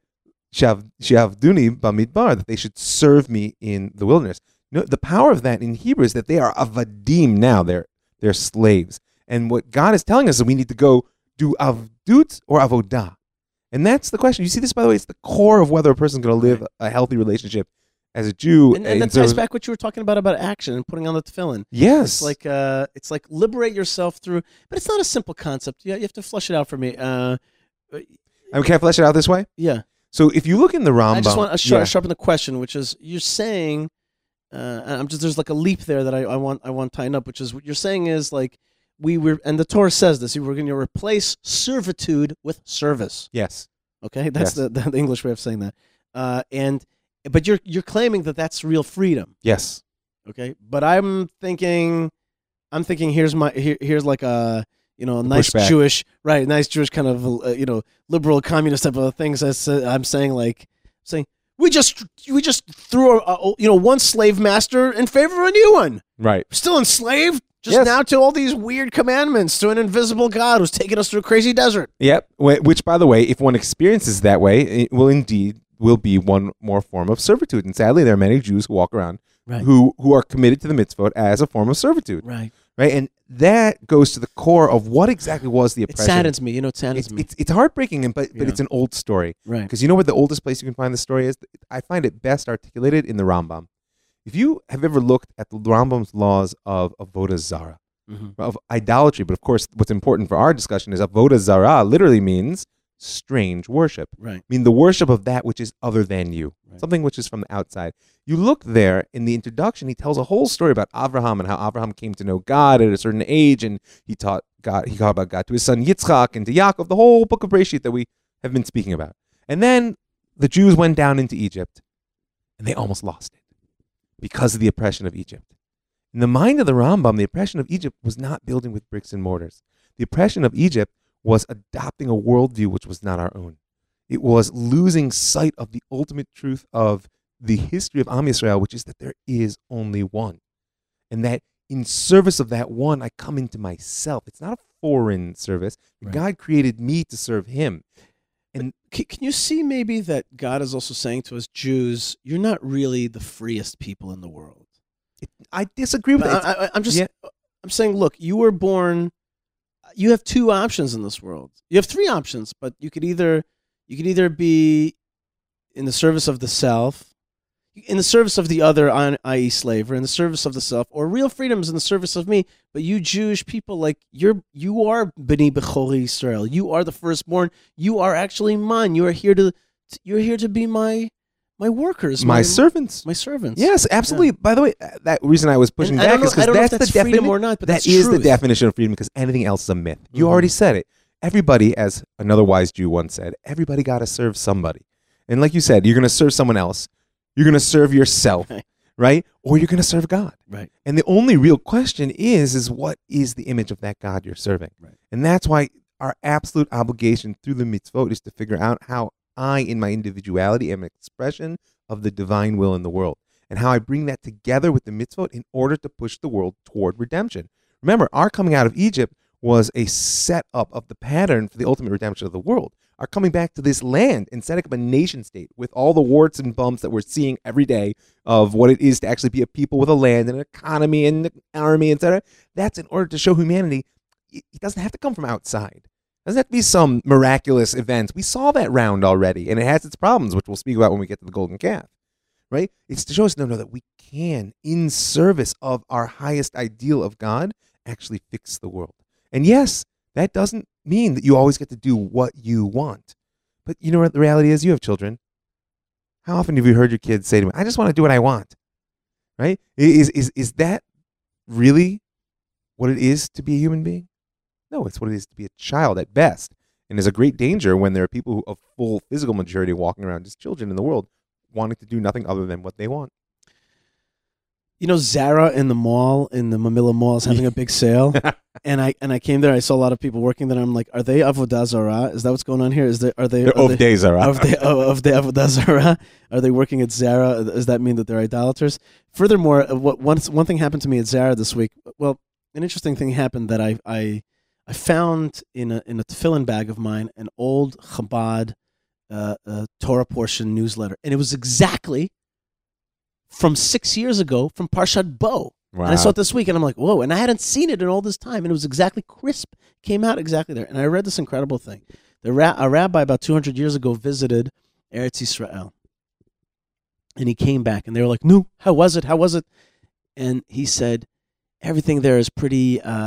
Shavduni bamidbar, that they should serve me in the wilderness. You know, the power of that in Hebrew is that they are avadim now. They're they're slaves. And what God is telling us is we need to go do avdut or avodah. And that's the question. You see this, by the way, it's the core of whether a person's going to live a healthy relationship as a Jew, And, and that so- ties back what you were talking about about action and putting on the tefillin. yes, It's like uh, it's like liberate yourself through, but it's not a simple concept. Yeah, you have to flush it out for me. Uh, I mean, can I flesh it out this way? yeah, So if you look in the Rambam, I just want to sharp, yeah. sharpen the question, which is you're saying, uh, and I'm just there's like a leap there that I, I want I want tying up, which is what you're saying is like we were, and the Torah says this: we were going to replace servitude with service. yes, Okay, that's Yes. the, the the English way of saying that. Uh, and but you're you're claiming that that's real freedom. yes, Okay, but I'm thinking, I'm thinking here's my here, here's like a you know a nice pushback. Jewish right, nice Jewish kind of uh, you know liberal communist type of things. That's, uh, I'm saying like saying we just we just threw a, a, you know one slave master in favor of a new one. right. We're still enslaved. Just Yes. now to all these weird commandments to an invisible God who's taking us through a crazy desert. Yep. Wh- Which, by the way, if one experiences that way, it will indeed will be one more form of servitude. And sadly, there are many Jews who walk around Right. who who are committed to the mitzvot as a form of servitude, Right. right? And that goes to the core of what exactly was the It oppression. saddens me. You know, it saddens It's, me. it's it's heartbreaking, and but but Yeah. it's an old story. Right. Because you know what the oldest place you can find the story is? I find it best articulated in the Rambam. If you have ever looked at the Rambam's laws of avodah zara, Mhm. of idolatry, but of course, what's important for our discussion is avodah zara literally means strange worship. Right. I mean the worship of that which is other than you, Right. something which is from the outside. You look there in the introduction, he tells a whole story about Abraham and how Abraham came to know God at a certain age, and he taught God, he taught about God to his son Yitzchak and to Yaakov, the whole book of Bereshit that we have been speaking about. And then the Jews went down into Egypt, and they almost lost it because of the oppression of Egypt. In the mind of the Rambam, the oppression of Egypt was not building with bricks and mortars. The oppression of Egypt was adopting a worldview which was not our own. It was losing sight of the ultimate truth of the history of Am Yisrael, which is that there is only one. And that in service of that one, I come into myself. It's not a foreign service. Right. God created me to serve him. And can, can you see maybe that God is also saying to us Jews, you're not really the freest people in the world? It, I disagree with But that. I, I, I'm just, Yeah. I'm saying, look, you were born. You have two options in this world. You have three options, but you could either, you could either be in the service of the self, in the service of the other, that is, slave, or in the service of the self, or real freedom is in the service of me. But you Jewish people, like you're, you are B'nai Bechori Israel. You are the firstborn. You are actually mine. You are here to, you're here to be my, my workers, my servants. my servants. Yes, absolutely. By the way, uh, that reason I was pushing And I back don't know, is I because don't know if that's, that's the freedom definition. or not, but That that's is the truth. definition of freedom, because anything else is a myth. You Mhm. already said it. Everybody, as another wise Jew once said, everybody got to serve somebody. And like you said, you're going to serve someone else. You're going to serve yourself, Right. right? Or you're going to serve God. Right. And the only real question is, is what is the image of that God you're serving? Right. And that's why our absolute obligation through the mitzvot is to figure out how I, in my individuality, am an expression of the divine will in the world, and how I bring that together with the mitzvot in order to push the world toward redemption. Remember, our coming out of Egypt was a setup of the pattern for the ultimate redemption of the world. Our coming back to this land and setting up a nation state with all the warts and bumps that we're seeing every day of what it is to actually be a people with a land and an economy and an army, et cetera. That's in order to show humanity it doesn't have to come from outside. It doesn't have to be some miraculous event. We saw that round already, and it has its problems, which we'll speak about when we get to the golden calf. Right? It's to show us no, no, that we can, in service of our highest ideal of God, actually fix the world. And yes, that doesn't mean that you always get to do what you want. But you know what the reality is? You have children. How often have you heard your kids say to me, I just want to do what I want? Right? Is, is, is that really what it is to be a human being? No, it's what it is to be a child at best. And there's a great danger when there are people who, of full physical maturity walking around as children in the world wanting to do nothing other than what they want. You know, Zara in the mall, in the Mamilla Mall, is having a big sale, and I and I came there. I saw a lot of people working there. I'm like, are they Avodah Zarah? Is that what's going on here? Is there are they They're are of they, days, all right? of the of the Avodah Zarah? Are they working at Zara? Does that mean that they're idolaters? Furthermore, uh, what one one thing happened to me at Zara this week. Well, an interesting thing happened that I I I found in a in a tefillin bag of mine an old Chabad uh, uh, Torah portion newsletter, and it was exactly from six years ago from Parshat Bo. Wow. And I saw it this week, and I'm like, whoa. And I hadn't seen it in all this time, and it was exactly crisp. Came out exactly there. And I read this incredible thing. The ra- a rabbi about two hundred years ago visited Eretz Yisrael. And he came back, and they were like, "No, how was it? How was it?" And he said, "Everything there is pretty, uh,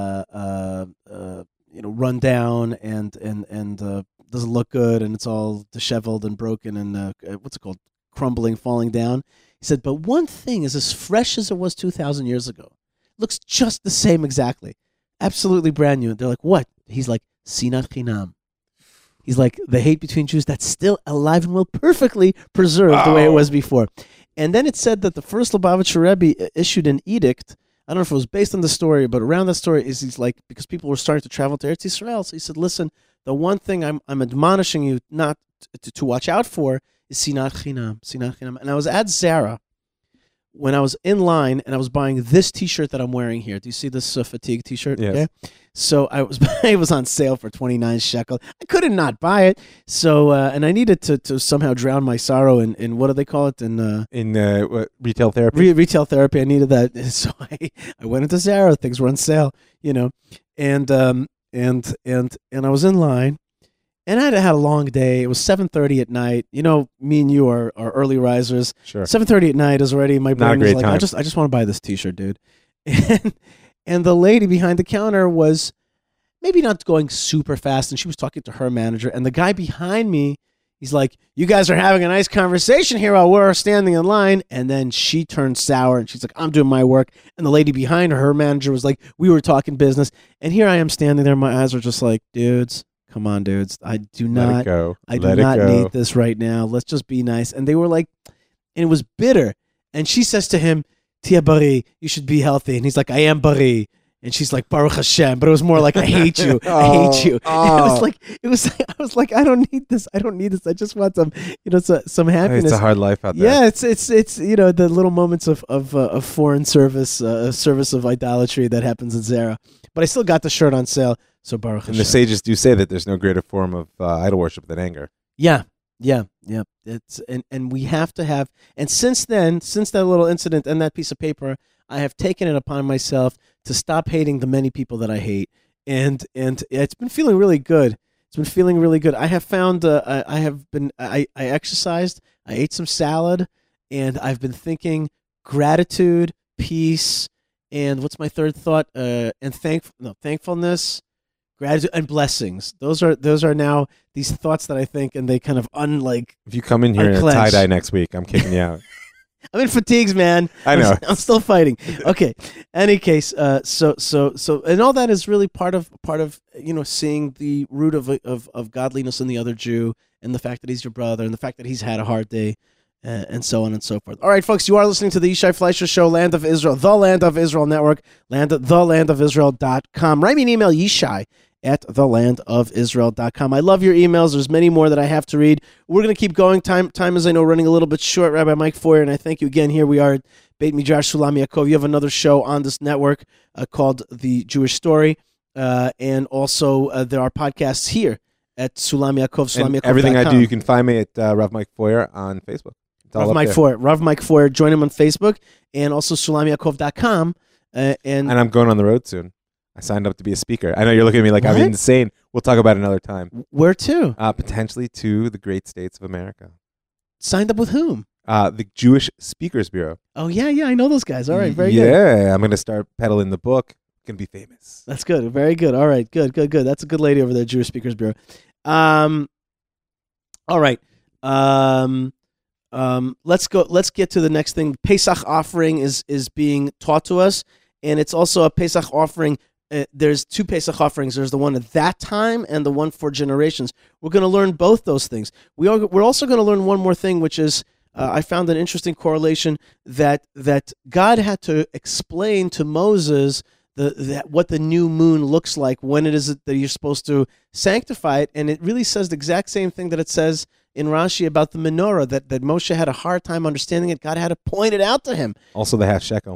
uh, uh, you know, run down and and and uh, doesn't look good, and it's all disheveled and broken and uh, what's it called, crumbling, falling down." He said, "But one thing is as fresh as it was two thousand years ago. Looks just the same exactly, absolutely brand new." They're like, "What?" He's like, "Sinat chinam." He's like, the hate between Jews, that's still alive and well, perfectly preserved oh. the way it was before. And then it said that the first Lubavitcher Rebbe issued an edict. I don't know if it was based on the story, but around that story is he's like, because people were starting to travel to Eretz Yisrael, so he said, listen, the one thing I'm I'm admonishing you not to, to watch out for is sinat chinam, sinat chinam. And I was at Zara when I was in line, and I was buying this T-shirt that I'm wearing here. Do you see this uh, fatigue T-shirt? Yes. Okay. So I was, it was on sale for twenty-nine shekel. I couldn't not buy it. So, uh, and I needed to, to somehow drown my sorrow in, in what do they call it? In uh, in uh, what, retail therapy. Re- retail therapy. I needed that. So I, I went into Zara. Things were on sale, you know, and um and and and I was in line. And I had had a long day. It was seven thirty at night. You know, me and you are, are early risers. Sure. seven thirty at night is already, my brain is like, time. I just I just want to buy this T-shirt, dude. And, and the lady behind the counter was maybe not going super fast, and she was talking to her manager. And the guy behind me, he's like, "You guys are having a nice conversation here while we're standing in line." And then she turned sour, and she's like, "I'm doing my work." And the lady behind her, her manager, was like, "We were talking business." And here I am standing there. My eyes are just like, dudes. Come on, dudes. I do not Let it go. I do Let it not go. need this right now. Let's just be nice. And they were like, and it was bitter. And she says to him, "Tia bari, you should be healthy." And he's like, "I am bari." And she's like, "Baruch Hashem." But it was more like, "I hate you. I oh, hate you." Oh. It was like, it was. I was like, I don't need this. I don't need this. I just want some, you know, so, some happiness. It's a hard life out there. Yeah, it's it's it's you know, the little moments of of, uh, of foreign service, uh, service of idolatry that happens in Zara. But I still got the shirt on sale. So Baruch And Hashem. the sages do say that there's no greater form of uh, idol worship than anger. Yeah, yeah, yeah. It's and, and we have to have. And since then, since that little incident and that piece of paper, I have taken it upon myself to stop hating the many people that I hate. And and it's been feeling really good. It's been feeling really good. I have found. Uh, I, I have been. I I exercised. I ate some salad, and I've been thinking gratitude, peace, and what's my third thought? Uh, and thank no thankfulness. Gratitude and blessings. Those are those are now these thoughts that I think, and they kind of unlike. If you come in here unclench. in a tie dye next week, I'm kicking you out. I'm in fatigues, man. I know. I'm, I'm still fighting. Okay. Any case, uh, so so so, and all that is really part of part of you know seeing the root of of of godliness in the other Jew, and the fact that he's your brother, and the fact that he's had a hard day. Uh, and so on and so forth. All right, folks, you are listening to the Yishai Fleischer Show, Land of Israel, the Land of Israel Network, land, the land of israel dot com. Write me an email, Yishai at the land of israel dot com. I love your emails. There's many more that I have to read. We're going to keep going. Time, time is, I know, running a little bit short. Rabbi Mike Feuer, and I thank you again. Here we are at Beit Midrash Sulam Yaakov. You have another show on this network uh, called The Jewish Story, uh, and also uh, there are podcasts here at Sulam Yaakov, sulam yaakov dot com. Everything I do, you can find me at uh, Rav Mike Feuer on Facebook. Rav Mike Feuer. Rav Mike Feuer. Join him on Facebook and also sulam yaakov dot com. Uh, and, and I'm going on the road soon. I signed up to be a speaker. I know you're looking at me like what? I'm insane. We'll talk about it another time. Where to? Uh, potentially to the great states of America. Signed up with whom? Uh, the Jewish Speakers Bureau. Oh, yeah, yeah. I know those guys. All right, very yeah, good. Yeah, I'm going to start peddling the book. Going to be famous. That's good. Very good. All right, good, good, good. That's a good lady over there, Jewish Speakers Bureau. Um, all right. Um... Um, let's go. Let's get to the next thing. Pesach offering is is being taught to us, and it's also a Pesach offering. Uh, there's two Pesach offerings. There's the one at that time and the one for generations. We're going to learn both those things. We are. We're also going to learn one more thing, which is uh, I found an interesting correlation that that God had to explain to Moses the that what the new moon looks like, when it is that you're supposed to sanctify it, and it really says the exact same thing that it says in Rashi about the menorah, that, that Moshe had a hard time understanding it. God had to point it out to him. Also the half shekel.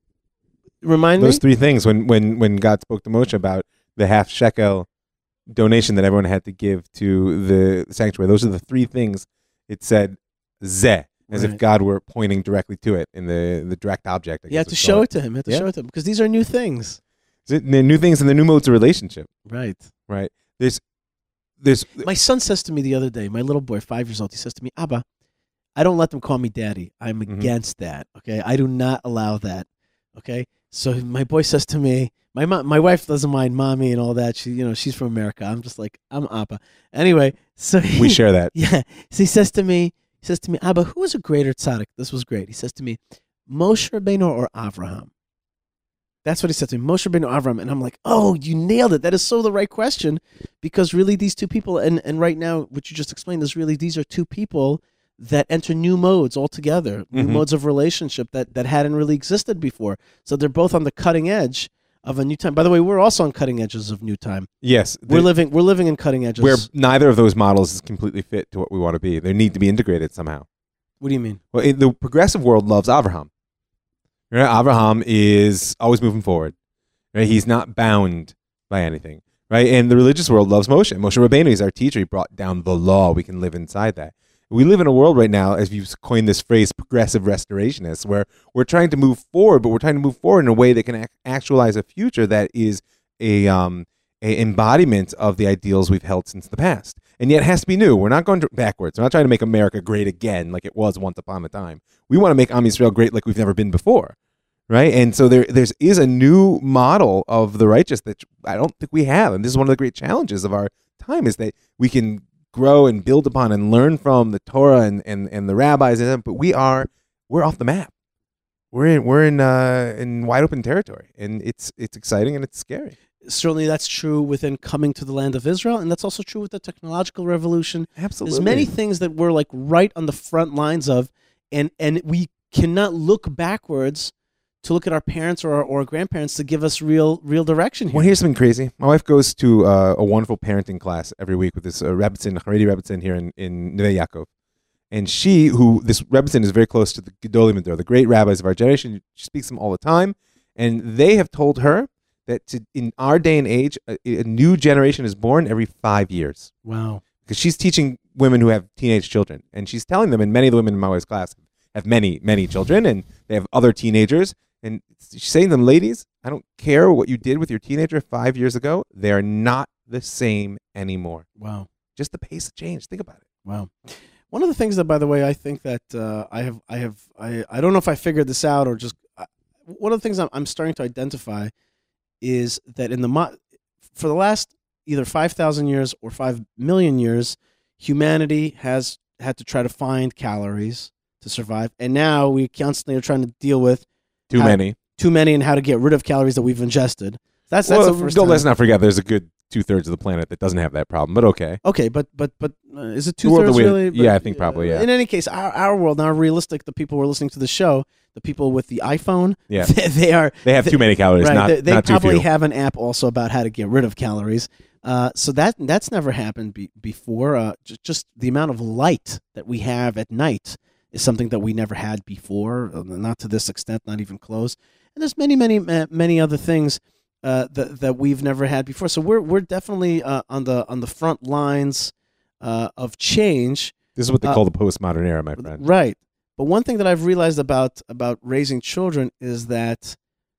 Remind Those me? three things, when, when, when God spoke to Moshe about the half shekel donation that everyone had to give to the sanctuary, those are the three things it said zeh, as Right. if God were pointing directly to it in the, the direct object. I You have guess to we'd show call it to him. You have to Yeah. show it to him, because these are new things. The new things and the new modes of relationship, Right. right? There's, there's, My son says to me the other day, my little boy, five years old, he says to me, Abba, I don't let them call me daddy. I'm Mhm. against that. Okay, I do not allow that. Okay, so my boy says to me, my mom, my wife doesn't mind mommy and all that. She, you know, she's from America. I'm just like, I'm Abba. Anyway, so he, We share that. yeah. So he says to me, he says to me, Abba, who is a greater tzaddik? This was great. He says to me, Moshe Rabbeinu or Avraham? That's what he said to me, Moshe Rabbeinu or Avraham. And I'm like, oh, you nailed it. That is so the right question, because really these two people, and, and right now what you just explained is really these are two people that enter new modes altogether, new Mhm. modes of relationship that, that hadn't really existed before. So they're both on the cutting edge of a new time. By the way, we're also on cutting edges of new time. Yes, We're the- living we're living in cutting edges. where neither of those models is completely fit to what we want to be. They need to be integrated somehow. What do you mean? Well, it, the progressive world loves Avraham. Right? Avraham is always moving forward. Right? He's not bound by anything. Right? And the religious world loves Moshe. Moshe Rabbeinu is our teacher. He brought down the law. We can live inside that. We live in a world right now, as you've coined this phrase, progressive restorationists, where we're trying to move forward, but we're trying to move forward in a way that can ac- actualize a future that is a um, a embodiment of the ideals we've held since the past. And yet it has to be new. We're not going to backwards. We're not trying to make America great again like it was once upon a time. We want to make Am Yisrael great like we've never been before. Right? And so there there's is a new model of the righteous that I don't think we have. And this is one of the great challenges of our time, is that we can grow and build upon and learn from the Torah and, and, and the rabbis, and but we are we're off the map. We're in we're in uh, in wide open territory, and it's it's exciting and it's scary. Certainly that's true within coming to the land of Israel, and that's also true with the technological revolution. Absolutely, There's many things that we're like right on the front lines of, and and we cannot look backwards to look at our parents or our, or our grandparents to give us real real direction here. Well, here's something crazy. My wife goes to uh, a wonderful parenting class every week with this uh, Rebbitzin, Haredi Rebbitzin here in, in Neve Yaakov. And she, who, this Rebbitzin is very close to the Gedolim Ador, the great rabbis of our generation. She speaks to them all the time. And they have told her that to, in our day and age, a, a new generation is born every five years. Wow. Because she's teaching women who have teenage children. And she's telling them, and many of the women in my wife's class have many, many children, and they have other teenagers. And she's saying to them, ladies, I don't care what you did with your teenager five years ago. They are not the same anymore. Wow. Just the pace of change. Think about it. Wow. One of the things that, by the way, I think that uh, I have, I have, I, I don't know if I figured this out or just uh, one of the things I'm, I'm starting to identify is that in the mo- for the last either five thousand years or five million years, humanity has had to try to find calories to survive, and now we constantly are trying to deal with Too how- many. too many and how to get rid of calories that we've ingested. That's that's well, the first don't time. let's not forget there's a good two thirds of the planet that doesn't have that problem, but okay. Okay, but but but uh, is it The two world thirds that we- really? But, yeah, I think probably, yeah. In any case, our our world now, realistic. The people who are listening to the show, the people with the iPhone, Yeah. they, they are They have too many calories, right. not, they they not too probably few. have an app also about how to get rid of calories. Uh, so that that's never happened be, before. Uh, j- just the amount of light that we have at night is something that we never had before. uh, Not to this extent, not even close. And there's many, many, ma- many other things uh, that that we've never had before. So we're we're definitely uh, on the on the front lines uh, of change. This is what they uh, call the postmodern era, my friend. Right. But one thing that I've realized about about raising children is that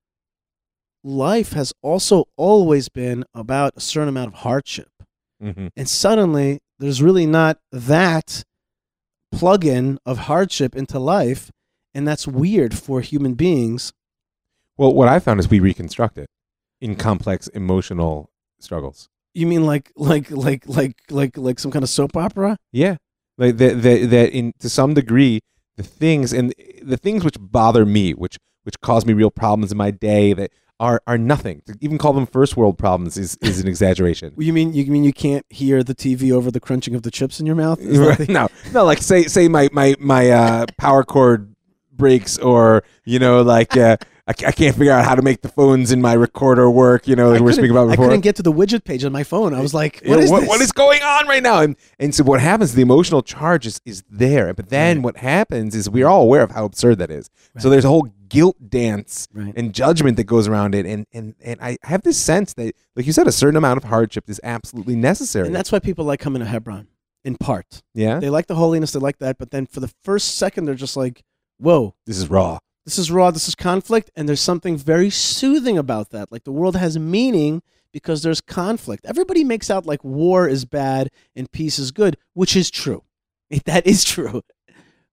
life has also always been about a certain amount of hardship. hmm And suddenly there's really not that plug-in of hardship into life, and that's weird for human beings. Well, what I found is we reconstruct it in complex emotional struggles. You mean like like like like like like some kind of soap opera? Yeah, like that. That, that in to some degree, the things and the things which bother me, which which cause me real problems in my day, that are are nothing. To even call them first world problems is is an exaggeration. You mean you mean you can't hear the T V over the crunching of the chips in your mouth? Is that Right. the- No, no. Like say say my my my uh, power cord breaks, or you know, like uh, I, ca- I can't figure out how to make the phones in my recorder work. You know, I like we were couldn't- speaking about I before. couldn't get to the widget page on my phone. I was like, You what know, is what, this? what is going on right now? And and so what happens? The emotional charge is, is there, but then Right. what happens is we're all aware of how absurd that is. So Right. there's a whole guilt dance Right. and judgment that goes around it, and and and I have this sense that, like you said, a certain amount of hardship is absolutely necessary. And that's why people like coming to Hebron, in part. yeah, They like the holiness, they like that, but then for the first second, they're just like, whoa, this is raw. this is raw, this is conflict, and there's something very soothing about that. Like the world has meaning because there's conflict. Everybody makes out like war is bad and peace is good, which is true. That is true.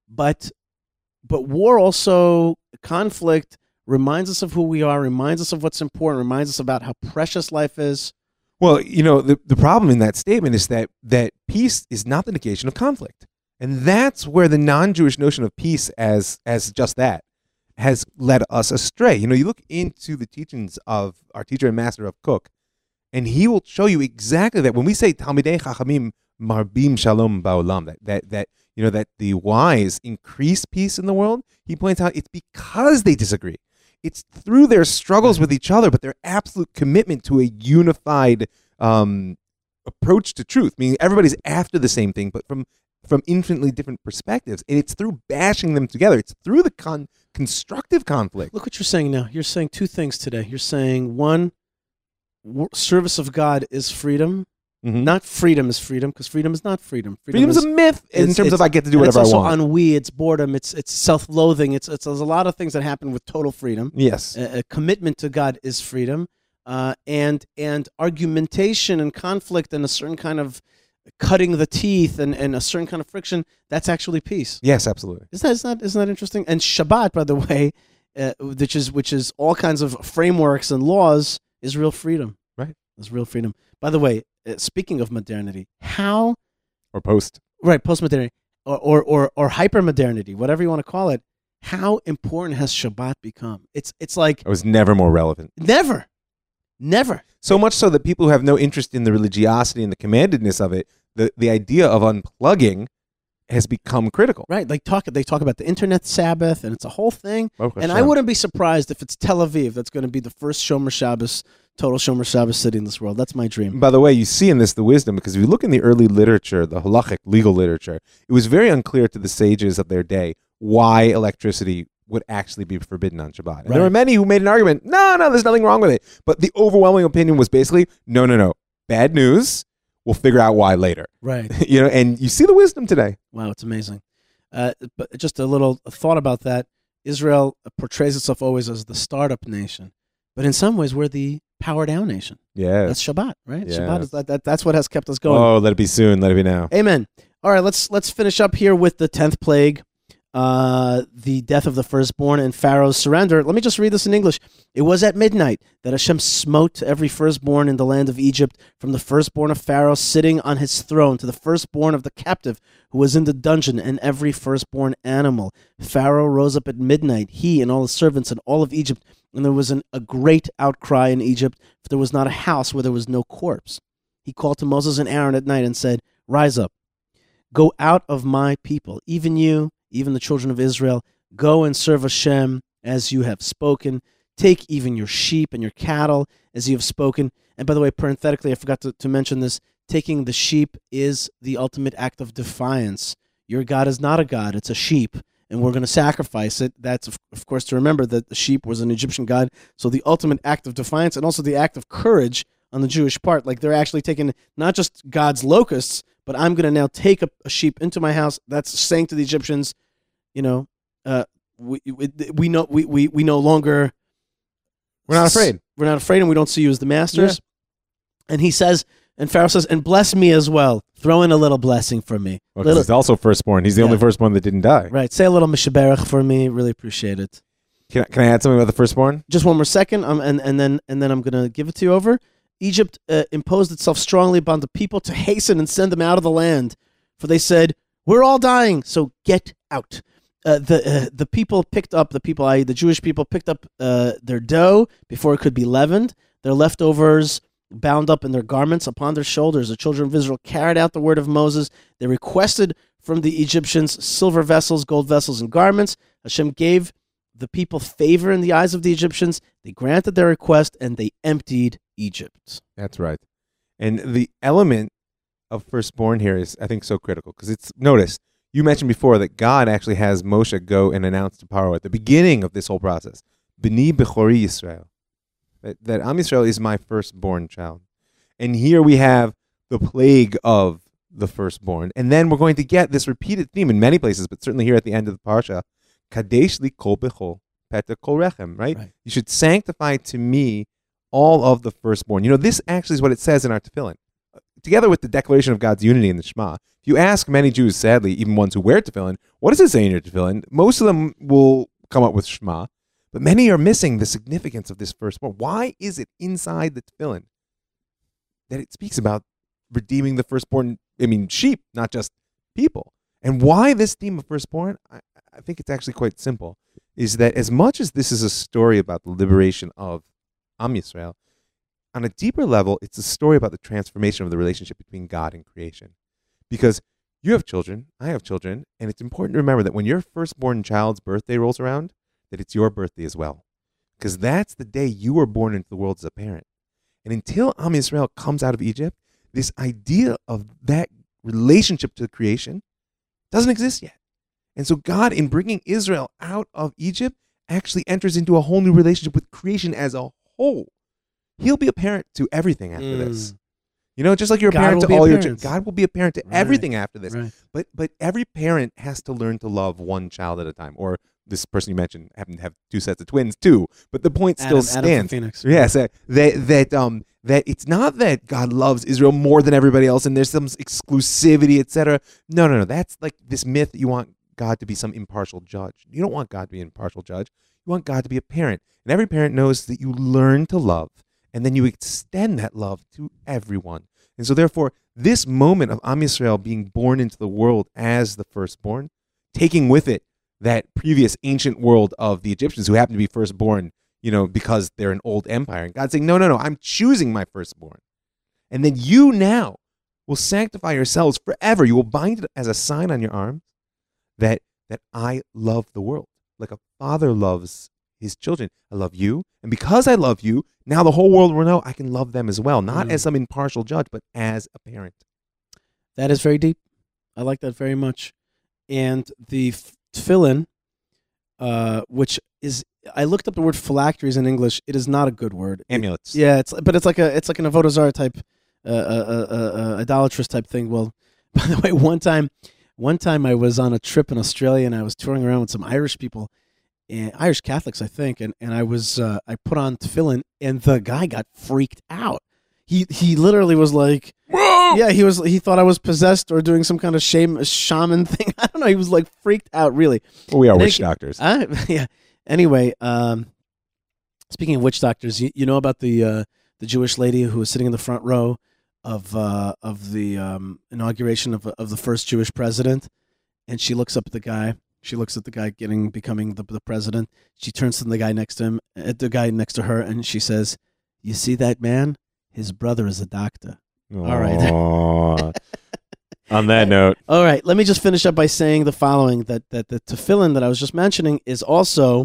but but war also, conflict reminds us of who we are, reminds us of what's important, reminds us about how precious life is. Well, you know, the, the problem in that statement is that that peace is not the negation of conflict. And that's where the non-Jewish notion of peace as as just that has led us astray. You know, you look into the teachings of our teacher and master of Kook, and he will show you exactly that. When we say Talmidei Chachamim Marbim Shalom Ba'olam, that, that, that, you know, that the wise increase peace in the world, he points out it's because they disagree. It's through their struggles with each other, but their absolute commitment to a unified um, approach to truth, meaning everybody's after the same thing, but from from infinitely different perspectives. And it's through bashing them together. It's through the con- constructive conflict. Look what you're saying now. You're saying two things today. You're saying, one, w- service of God is freedom. Mm-hmm. Not freedom is freedom, because freedom is not freedom. Freedom, freedom is, is a myth in terms of I get to do whatever I want. It's also ennui, it's boredom, it's it's self-loathing. It's, it's There's a lot of things that happen with total freedom. Yes. A, a commitment to God is freedom. Uh, and and argumentation and conflict and a certain kind of cutting the teeth and, and a certain kind of friction, that's actually peace. Yes, absolutely. Isn't that, isn't that, isn't that interesting? And Shabbat, by the way, uh, which is which is all kinds of frameworks and laws, is real freedom. Right. Is real freedom. By the way, uh, speaking of modernity, how... Or post. Right, post-modernity. Or, or, or, or hyper-modernity, whatever you want to call it. How important has Shabbat become? It's It's like... It was never more relevant. Never. Never. So much so that people who have no interest in the religiosity and the commandedness of it, the, the idea of unplugging has become critical. Right. Like talk, they talk about the internet Sabbath, and it's a whole thing. Oh, and I wouldn't be surprised if it's Tel Aviv that's going to be the first Shomer Shabbos, total Shomer Shabbos city in this world. That's my dream. By the way, you see in this the wisdom, because if you look in the early literature, the halachic legal literature, it was very unclear to the sages of their day why electricity would actually be forbidden on Shabbat. And right. There were many who made an argument, no, no, there's nothing wrong with it. But the overwhelming opinion was basically, no, no, no, bad news. We'll figure out why later. Right. You know, and you see the wisdom today. Wow, it's amazing. Uh, but just a little thought about that. Israel portrays itself always as the startup nation, but in some ways we're the power down nation. Yeah. That's Shabbat, right? Yes. Shabbat is that, that that's what has kept us going. Oh, let it be soon, let it be now. Amen. All right, let's let's finish up here with the tenth plague. Uh, the death of the firstborn and Pharaoh's surrender. Let me just read this in English. It was at midnight that Hashem smote every firstborn in the land of Egypt, from the firstborn of Pharaoh sitting on his throne to the firstborn of the captive who was in the dungeon, and every firstborn animal. Pharaoh rose up at midnight, he and all his servants and all of Egypt, and there was an, a great outcry in Egypt, for there was not a house where there was no corpse. He called to Moses and Aaron at night and said, "Rise up, go out of my people, even you, even the children of Israel, go and serve Hashem as you have spoken. Take even your sheep and your cattle as you have spoken." And by the way, parenthetically, I forgot to, to mention this. Taking the sheep is the ultimate act of defiance. Your God is not a God, it's a sheep, and we're going to sacrifice it. That's, of, of course, to remember that the sheep was an Egyptian god. So the ultimate act of defiance, and also the act of courage on the Jewish part. Like they're actually taking not just God's locusts, but I'm going to now take a, a sheep into my house. That's saying to the Egyptians, you know, uh, we, we we know we, we we no longer we're not afraid. We're not afraid, and we don't see you as the masters. Yeah. And he says, and Pharaoh says, and bless me as well. Throw in a little blessing for me. Well, little, he's also firstborn. He's the yeah. only firstborn that didn't die. Right. Say a little mishaberach for me. Really appreciate it. Can I, can I add something about the firstborn? Just one more second, um, and and then and then I'm going to give it to you over. Egypt uh, imposed itself strongly upon the people to hasten and send them out of the land, for they said, "We're all dying, so get out." Uh, the uh, the people picked up the people, that is, the Jewish people picked up uh, their dough before it could be leavened. Their leftovers bound up in their garments upon their shoulders. The children of Israel carried out the word of Moses. They requested from the Egyptians silver vessels, gold vessels, and garments. Hashem gave the people favor in the eyes of the Egyptians. They granted their request, and they emptied Egypt. That's right. And the element of firstborn here is, I think, so critical, because it's, notice, you mentioned before that God actually has Moshe go and announce to Paro at the beginning of this whole process, B'ni Bechori Yisrael, that, that Am Yisrael is my firstborn child. And here we have the plague of the firstborn. And then we're going to get this repeated theme in many places, but certainly here at the end of the parsha, Kadesh li kol bechol, peta kol rechem, right? right? You should sanctify to me all of the firstborn. You know, this actually is what it says in our tefillin. together with the declaration of God's unity in the Shema. If you ask many Jews, sadly, even ones who wear tefillin, what does it say in your tefillin? Most of them will come up with Shema, but many are missing the significance of this firstborn. Why is it inside the tefillin that it speaks about redeeming the firstborn, I mean, sheep, not just people? And why this theme of firstborn? I, I think it's actually quite simple, is that as much as this is a story about the liberation of Am Yisrael, on a deeper level, it's a story about the transformation of the relationship between God and creation. Because you have children, I have children, and it's important to remember that when your firstborn child's birthday rolls around, that it's your birthday as well. Because that's the day you were born into the world as a parent. And until Am Yisrael comes out of Egypt, this idea of that relationship to creation doesn't exist yet. And so God, in bringing Israel out of Egypt, actually enters into a whole new relationship with creation as a whole. He'll be a parent to everything after Mm. this. You know, just like you're a God parent will to be a all your parent. children. God will be a parent to Right. everything after this. Right. But but every parent has to learn to love one child at a time. Or this person you mentioned happened to have two sets of twins too. But the point still Adam, Adam from stands. Phoenix. Yes, that, that that um that it's not that God loves Israel more than everybody else and there's some exclusivity, et cetera. No, no, no. That's like this myth that you want God to be some impartial judge. You don't want God to be an impartial judge. You want God to be a parent. And every parent knows that you learn to love and then you extend that love to everyone. And so therefore, this moment of Am Yisrael being born into the world as the firstborn, taking with it that previous ancient world of the Egyptians who happen to be firstborn, you know, because they're an old empire. And God's saying, no, no, no, I'm choosing my firstborn. And then you now will sanctify yourselves forever. You will bind it as a sign on your arm that, that I love the world. Like a father loves his children. I love you. And because I love you, now the whole world will know I can love them as well. Not Mm. as some impartial judge, but as a parent. That is very deep. I like that very much. And the f- tefillin, uh, which is, I looked up the word phylacteries in English. It is not a good word. It- Amulets. yeah, it's but it's like a it's like an avodah zarah type, uh, uh, uh, uh, idolatrous type thing. Well, by the way, one time, one time I was on a trip in Australia and I was touring around with some Irish people, and Irish Catholics, I think, and and I was uh, I put on tefillin, and the guy got freaked out. He he literally was like, Whoa! yeah, he was he thought I was possessed or doing some kind of shame shaman thing. I don't know. He was like freaked out, really. Well, we are And witch they- doctors. I, yeah. Anyway, um, speaking of witch doctors, you, you know about the uh, the Jewish lady who was sitting in the front row of uh, of the um, inauguration of of the first Jewish president, and she looks up at the guy. She looks at the guy getting becoming the the president. She turns to the guy next to him, at the guy next to her, and she says, "You see that man? His brother is a doctor." All right. Aw. On that note, All right, let me just finish up by saying the following: that that the tefillin that I was just mentioning is also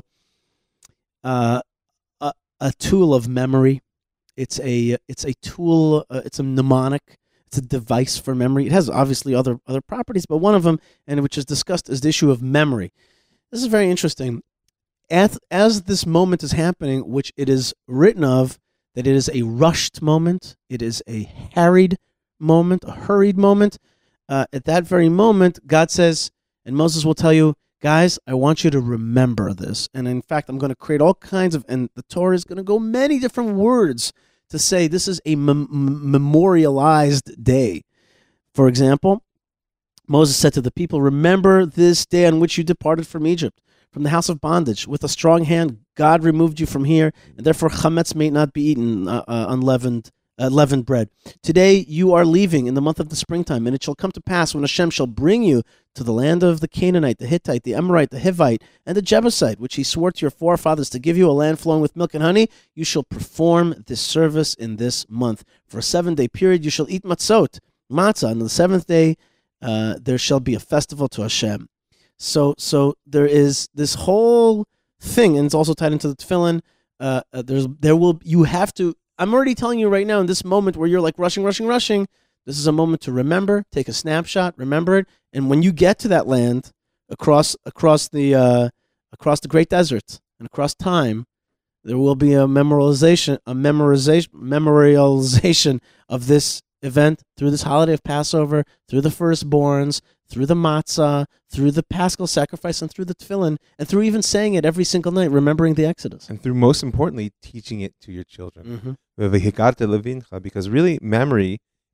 uh, a a tool of memory. It's a it's a tool. Uh, it's a mnemonic. It's a device for memory. It has obviously other other properties, but one of them, and which is discussed, is the issue of memory. This is very interesting. As as this moment is happening, which it is written of that it is a rushed moment, it is a harried moment, a hurried moment. Uh, at that very moment, God says, and Moses will tell you, guys, I want you to remember this. And in fact, I'm going to create all kinds of, and the Torah is going to go many different words to say this is a mem- memorialized day. For example, Moses said to the people, remember this day on which you departed from Egypt, from the house of bondage. With a strong hand, God removed you from here, and therefore chametz may not be eaten, uh, uh, unleavened uh, leavened bread. Today you are leaving in the month of the springtime, and it shall come to pass when Hashem shall bring you to the land of the Canaanite, the Hittite, the Amorite, the Hivite, and the Jebusite, which he swore to your forefathers to give you, a land flowing with milk and honey. You shall perform this service in this month. For a seven-day period you shall eat matzot, matzah, and on the seventh day uh, there shall be a festival to Hashem. So, so there is this whole thing, and it's also tied into the tefillin. Uh, uh, there's, there will, you have to. I'm already telling you right now, in this moment where you're like rushing, rushing, rushing. This is a moment to remember, take a snapshot, remember it, and when you get to that land, across, across the, uh, across the great desert and across time, there will be a memorization, a memorization, memorialization of this event through this holiday of Passover, through the firstborns, through the matzah, through the Paschal sacrifice, and through the tefillin, and through even saying it every single night, remembering the Exodus. and through most importantly, teaching it to your children. Mm-hmm. Because really, memory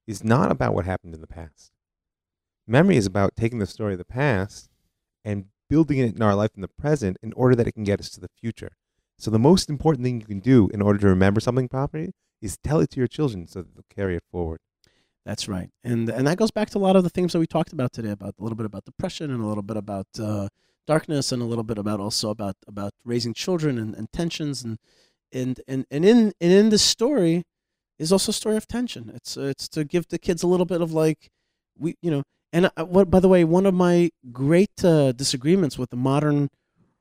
is not about what happened in the past. Memory is about taking the story of the past and building it in our life in the present in order that it can get us to the future. So the most important thing you can do in order to remember something properly is tell it to your children so that they'll carry it forward. That's right. And and that goes back to a lot of the themes that we talked about today, about a little bit about depression and a little bit about uh, darkness and a little bit about also about, about raising children and, and tensions. And and, and, and in and in this story is also a story of tension. It's uh, it's to give the kids a little bit of like, we you know, and uh, what by the way, one of my great uh, disagreements with the modern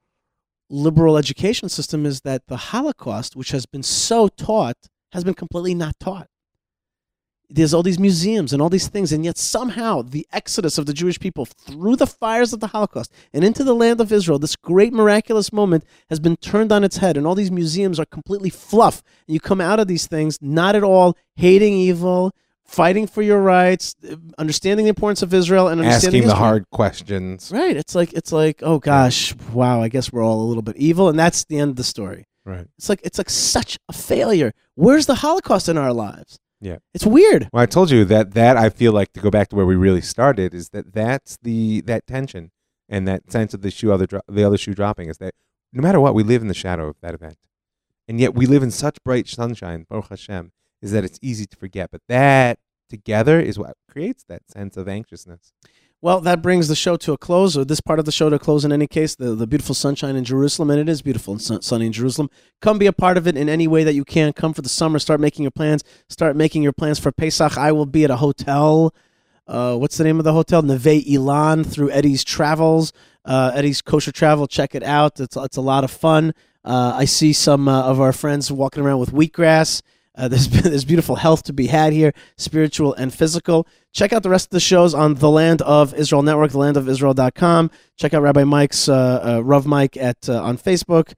liberal education system is that the Holocaust, which has been so taught, has been completely not taught. There's all these museums and all these things, and yet somehow the exodus of the Jewish people through the fires of the Holocaust and into the land of Israel, this great miraculous moment, has been turned on its head, and all these museums are completely fluff. And you come out of these things not at all hating evil, fighting for your rights, understanding the importance of Israel, and understanding asking the history. hard questions. Right. It's like it's like, oh gosh, wow, I guess we're all a little bit evil, and that's the end of the story. Right. It's like it's like such a failure. Where's the Holocaust in our lives? Yeah. It's weird. Well, I told you that that I feel like, to go back to where we really started, is that that's the that tension and that sense of the shoe other dro- the other shoe dropping, is that no matter what, we live in the shadow of that event, and yet we live in such bright sunshine. Baruch Hashem, is that it's easy to forget, but that together is what creates that sense of anxiousness. Well, that brings the show to a close, or this part of the show to a close in any case, the, the beautiful sunshine in Jerusalem, and it is beautiful and sun, sunny in Jerusalem. Come be a part of it in any way that you can. Come for the summer. Start making your plans. Start making your plans for Pesach. I will be at a hotel. Uh, what's the name of the hotel? Neve Ilan, through Eddie's Travels. Uh, Eddie's Kosher Travel. Check it out. It's, it's a lot of fun. Uh, I see some uh, of our friends walking around with wheatgrass. Uh, there's, there's beautiful health to be had here, spiritual and physical. Check out the rest of the shows on the Land of Israel Network, the land of israel dot com. Check out Rabbi Mike's, uh, uh, Rav Mike at uh, on Facebook,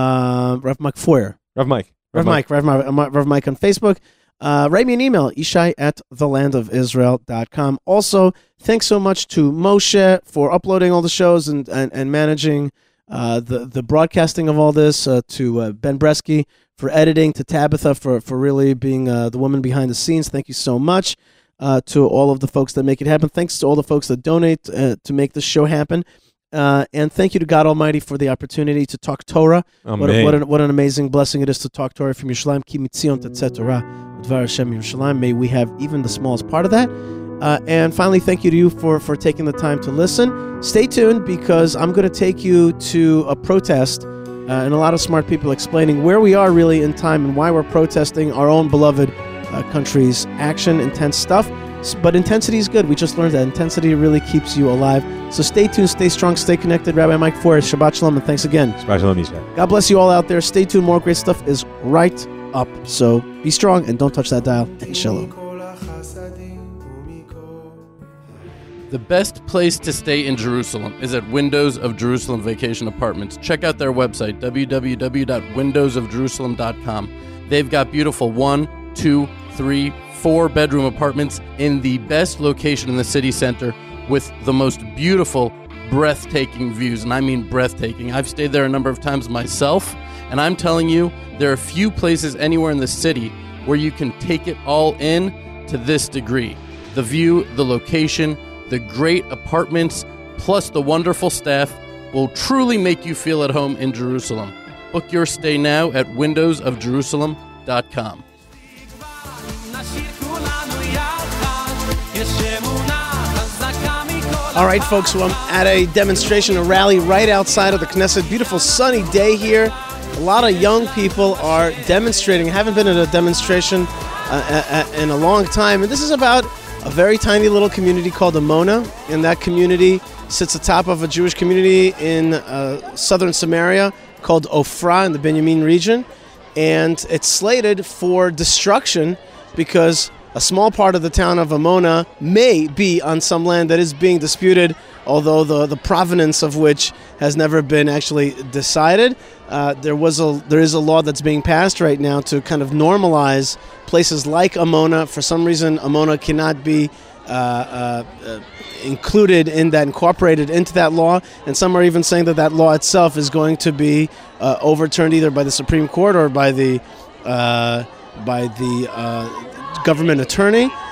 uh, Rav Mike Foyer. Rav Mike. Rav, Rav Mike, Rav Mike, Rav, Rav Mike on Facebook. Uh, write me an email, ishai at the land of israel dot com. Also, thanks so much to Moshe for uploading all the shows and, and, and managing uh, the, the broadcasting of all this, uh, to uh, Ben Bresky for editing, to Tabitha for, for really being uh, the woman behind the scenes. Thank you so much uh, to all of the folks that make it happen. Thanks to all the folks that donate uh, to make this show happen. Uh, and thank you to God Almighty for the opportunity to talk Torah. Amen. What, a, what, an, what an amazing blessing it is to talk Torah from Yerushalayim. Ki mitzion tetzeh Torah, udvar Hashem Yerushalayim. May we have even the smallest part of that. Uh, and finally, thank you to you for, for taking the time to listen. Stay tuned, because I'm going to take you to a protest uh, and a lot of smart people explaining where we are really in time and why we're protesting our own beloved uh, country's action. Intense stuff. But intensity is good. We just learned that intensity really keeps you alive. So stay tuned, stay strong, stay connected. Rabbi Mike Forrest, Shabbat Shalom, and thanks again. Shabbat Shalom, Yisrael. God bless you all out there. Stay tuned. More great stuff is right up. So be strong and don't touch that dial. And shalom. The best place to stay in Jerusalem is at Windows of Jerusalem Vacation Apartments. Check out their website, w w w dot windows of jerusalem dot com. They've got beautiful one, two, three, four bedroom apartments in the best location in the city center with the most beautiful, breathtaking views. And I mean breathtaking. I've stayed there a number of times myself, and I'm telling you, there are few places anywhere in the city where you can take it all in to this degree. The view, the location, the great apartments, plus the wonderful staff will truly make you feel at home in Jerusalem. Book your stay now at windows of jerusalem dot com. All right, folks, so I'm at a demonstration, a rally right outside of the Knesset. Beautiful sunny day here. A lot of young people are demonstrating. I haven't been at a demonstration uh, in a long time. And this is about a very tiny little community called Amona. And that community sits atop of a Jewish community in uh, southern Samaria called Ofra in the Benjamin region. And it's slated for destruction because a small part of the town of Amona may be on some land that is being disputed, although the, the provenance of which has never been actually decided. Uh, there was a there is a law that's being passed right now to kind of normalize places like Amona. For some reason, Amona cannot be uh, uh, uh, included in that, incorporated into that law, and some are even saying that that law itself is going to be uh, overturned either by the Supreme Court or by the uh, by the uh, government attorney.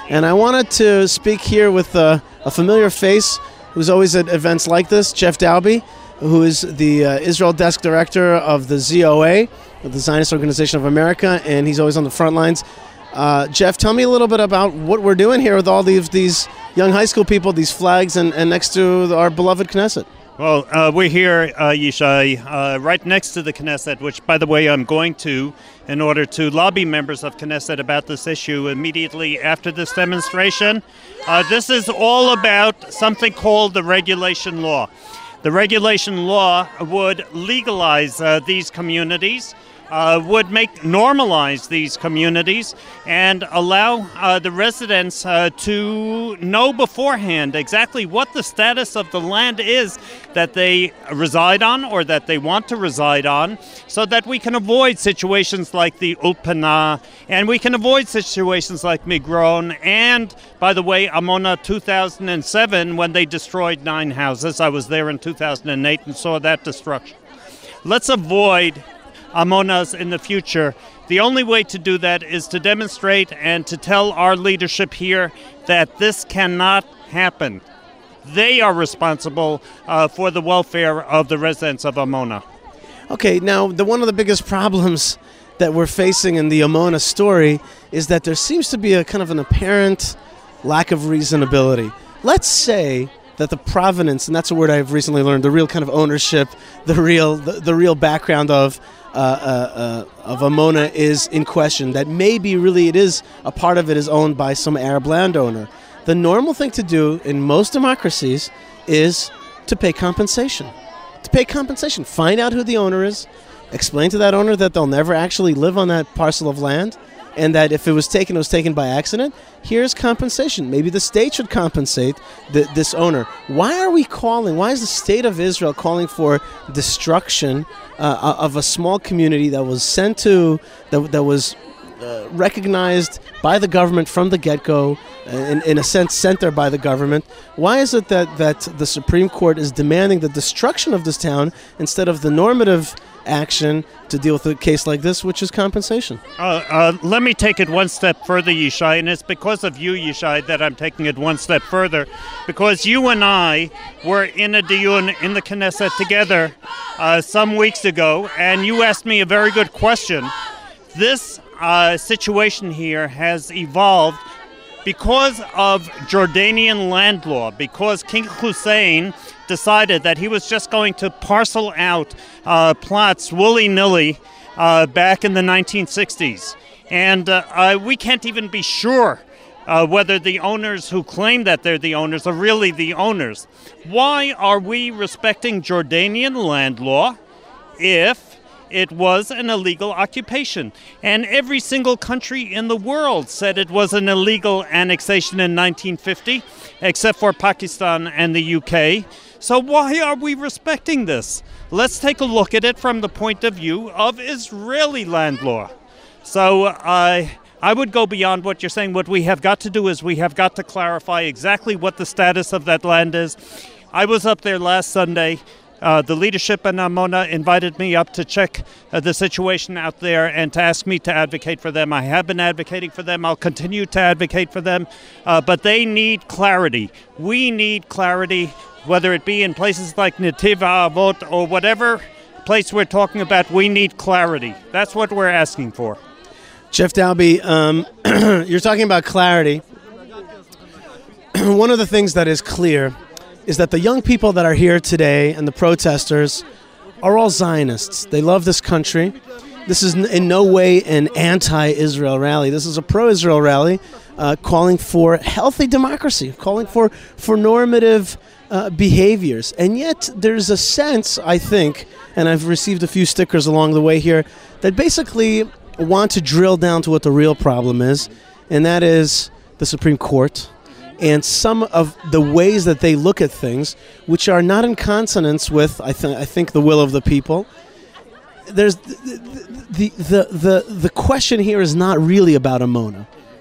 And I wanted to speak here with uh, a familiar face who's always at events like this, Jeff Dalby, who is the uh, Israel Desk Director of the Z O A, the Zionist Organization of America, and he's always on the front lines. Uh, Jeff, tell me a little bit about what we're doing here with all these these young high school people, these flags, and, and next to our beloved Knesset. Well, uh, we're here, uh, Yishai, uh, right next to the Knesset, which, by the way, I'm going to in order to lobby members of Knesset about this issue immediately after this demonstration. Uh, this is all about something called the regulation law. The regulation law would legalize uh, these communities, uh, would make normalize these communities, and allow uh, the residents uh, to know beforehand exactly what the status of the land is that they reside on or that they want to reside on, so that we can avoid situations like the Ulpana, and we can avoid situations like Migron, and, by the way, Amona two thousand seven, when they destroyed nine houses. I was there in two thousand eight and saw that destruction. Let's avoid Amonas in the future. The only way to do that is to demonstrate and to tell our leadership here that this cannot happen. They are responsible uh, for the welfare of the residents of Amona. Okay, now the one of the biggest problems that we're facing in the Amona story is that there seems to be a kind of an apparent lack of reasonability. Let's say that the provenance, and that's a word I've recently learned, the real kind of ownership, the real the, the real background of uh, uh, uh, of Amona is in question. That maybe really it is, a part of it is owned by some Arab landowner. The normal thing to do in most democracies is to pay compensation. To pay compensation. Find out who the owner is. Explain to that owner that they'll never actually live on that parcel of land, and that if it was taken, it was taken by accident. Here's compensation. Maybe the state should compensate the, this owner. Why are we calling, why is the state of Israel calling for destruction uh, of a small community that was sent to, that, that was uh, recognized by the government from the get-go, in, in a sense sent there by the government? Why is it that, that the Supreme Court is demanding the destruction of this town instead of the normative action to deal with a case like this, which is compensation? Uh, uh, let me take it one step further, Yishai, and it's because of you, Yishai, that I'm taking it one step further, because you and I were in a diyun in the Knesset together uh, some weeks ago, and you asked me a very good question. This uh, situation here has evolved because of Jordanian land law, because King Hussein decided that he was just going to parcel out uh, plots willy-nilly uh, back in the nineteen sixties. And uh, uh, we can't even be sure uh, whether the owners who claim that they're the owners are really the owners. Why are we respecting Jordanian land law if it was an illegal occupation? And every single country in the world said it was an illegal annexation in nineteen fifty, except for Pakistan and the U K. So why are we respecting this? Let's take a look at it from the point of view of Israeli land law. So uh, I would go beyond what you're saying. What we have got to do is we have got to clarify exactly what the status of that land is. I was up there last Sunday. Uh, the leadership in Amona invited me up to check uh, the situation out there and to ask me to advocate for them. I have been advocating for them. I'll continue to advocate for them. Uh, but they need clarity. We need clarity, whether it be in places like Netiv Avot or whatever place we're talking about. We need clarity. That's what we're asking for. Jeff Dalby, um, you're talking about clarity. One of the things that is clear is that the young people that are here today and the protesters are all Zionists. They love this country. This is in no way an anti-Israel rally. This is a pro-Israel rally uh, calling for healthy democracy, calling for, for normative uh, behaviors. And yet there's a sense, I think, and I've received a few stickers along the way here, that basically want to drill down to what the real problem is, and that is the Supreme Court and some of the ways that they look at things, which are not in consonance with, I, th- I think, the will of the people. There's the the, the the the question here is not really about Amona.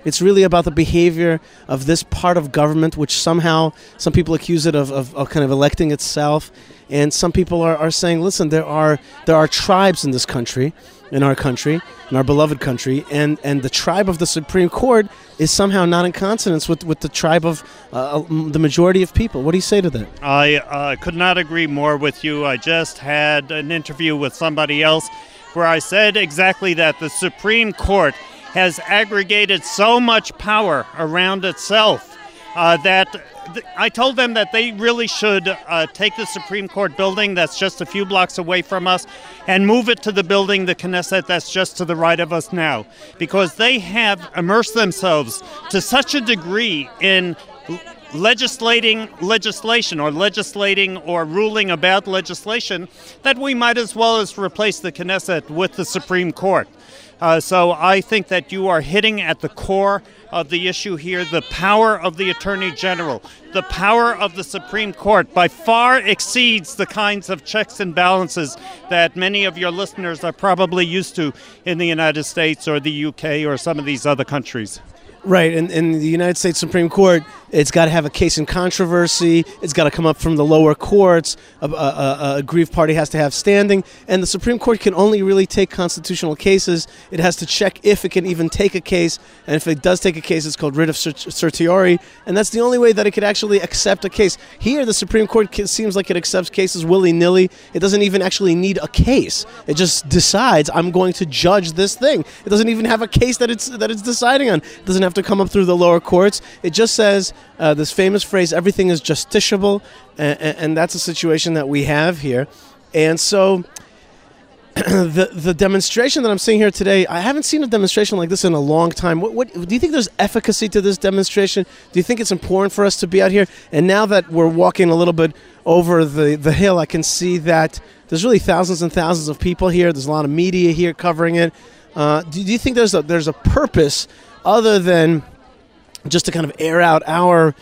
It's really about the behavior of this part of government, which somehow some people accuse it of, of, of kind of electing itself. And some people are, are saying, listen, there are there are tribes in this country, in our country, in our beloved country, and, and the tribe of the Supreme Court is somehow not in consonance with, with the tribe of uh, the majority of people. What do you say to that? I uh, could not agree more with you. I just had an interview with somebody else where I said exactly that. The Supreme Court has aggregated so much power around itself uh, that th- I told them that they really should uh, take the Supreme Court building that's just a few blocks away from us and move it to the building, the Knesset, that's just to the right of us now, because they have immersed themselves to such a degree in l- legislating legislation or legislating or ruling about legislation that we might as well as replace the Knesset with the Supreme Court. Uh, so I think that you are hitting at the core of the issue here. The power of the Attorney General, the power of the Supreme Court by far exceeds the kinds of checks and balances that many of your listeners are probably used to in the United States or the U K or some of these other countries. Right, and in the United States Supreme Court, it's got to have a case in controversy. It's got to come up from the lower courts. A, a, a, a aggrieved party has to have standing. And the Supreme Court can only really take constitutional cases. It has to check if it can even take a case. And if it does take a case, it's called writ of cert- certiorari. And that's the only way that it could actually accept a case. Here, the Supreme Court seems like it accepts cases willy-nilly. It doesn't even actually need a case. It just decides, I'm going to judge this thing. It doesn't even have a case that it's that it's deciding on. It doesn't have to come up through the lower courts. It just says uh, this famous phrase, everything is justiciable, and, and that's a situation that we have here. And so the the demonstration that I'm seeing here today, I haven't seen a demonstration like this in a long time. What, what do you think there's efficacy to this demonstration? Do you think it's important for us to be out here? And now that we're walking a little bit over the, the hill, I can see that there's really thousands and thousands of people here. There's a lot of media here covering it. Uh, do, do you think there's a there's a purpose other than just to kind of air out our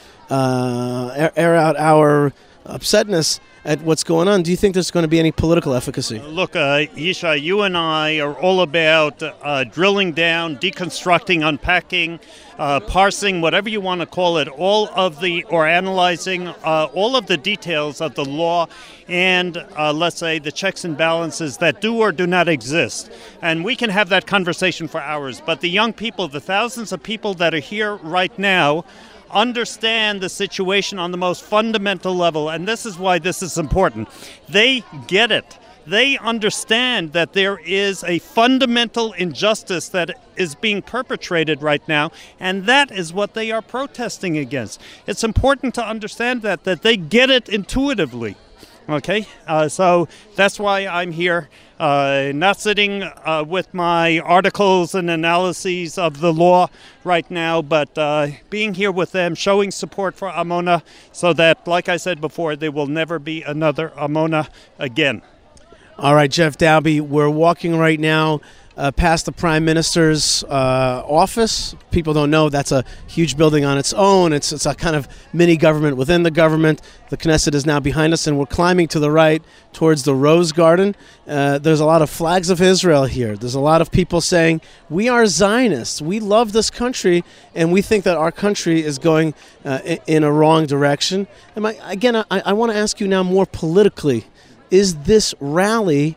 uh, air, air out our upsetness at what's going on? Do you think there's going to be any political efficacy? Look, uh, Yishai, you and I are all about uh, drilling down, deconstructing, unpacking, uh, parsing, whatever you want to call it, all of the, or analyzing uh, all of the details of the law and, uh, let's say, the checks and balances that do or do not exist. And we can have that conversation for hours. But the young people, the thousands of people that are here right now, understand the situation on the most fundamental level, and this is why this is important. They get it. They understand that there is a fundamental injustice that is being perpetrated right now, and that is what they are protesting against. It's important to understand that, that they get it intuitively. Okay, uh, so that's why I'm here, uh, not sitting uh, with my articles and analyses of the law right now, but uh, being here with them, showing support for Amona so that, like I said before, there will never be another Amona again. All right, Jeff Dalby, we're walking right now Uh, past the Prime Minister's uh, office. People don't know that's a huge building on its own. It's it's a kind of mini government within the government. The Knesset is now behind us, and we're climbing to the right towards the Rose Garden. Uh, there's a lot of flags of Israel here. There's a lot of people saying, we are Zionists. We love this country, and we think that our country is going uh, in, in a wrong direction. And my, again, I, I want to ask you now more politically, is this rally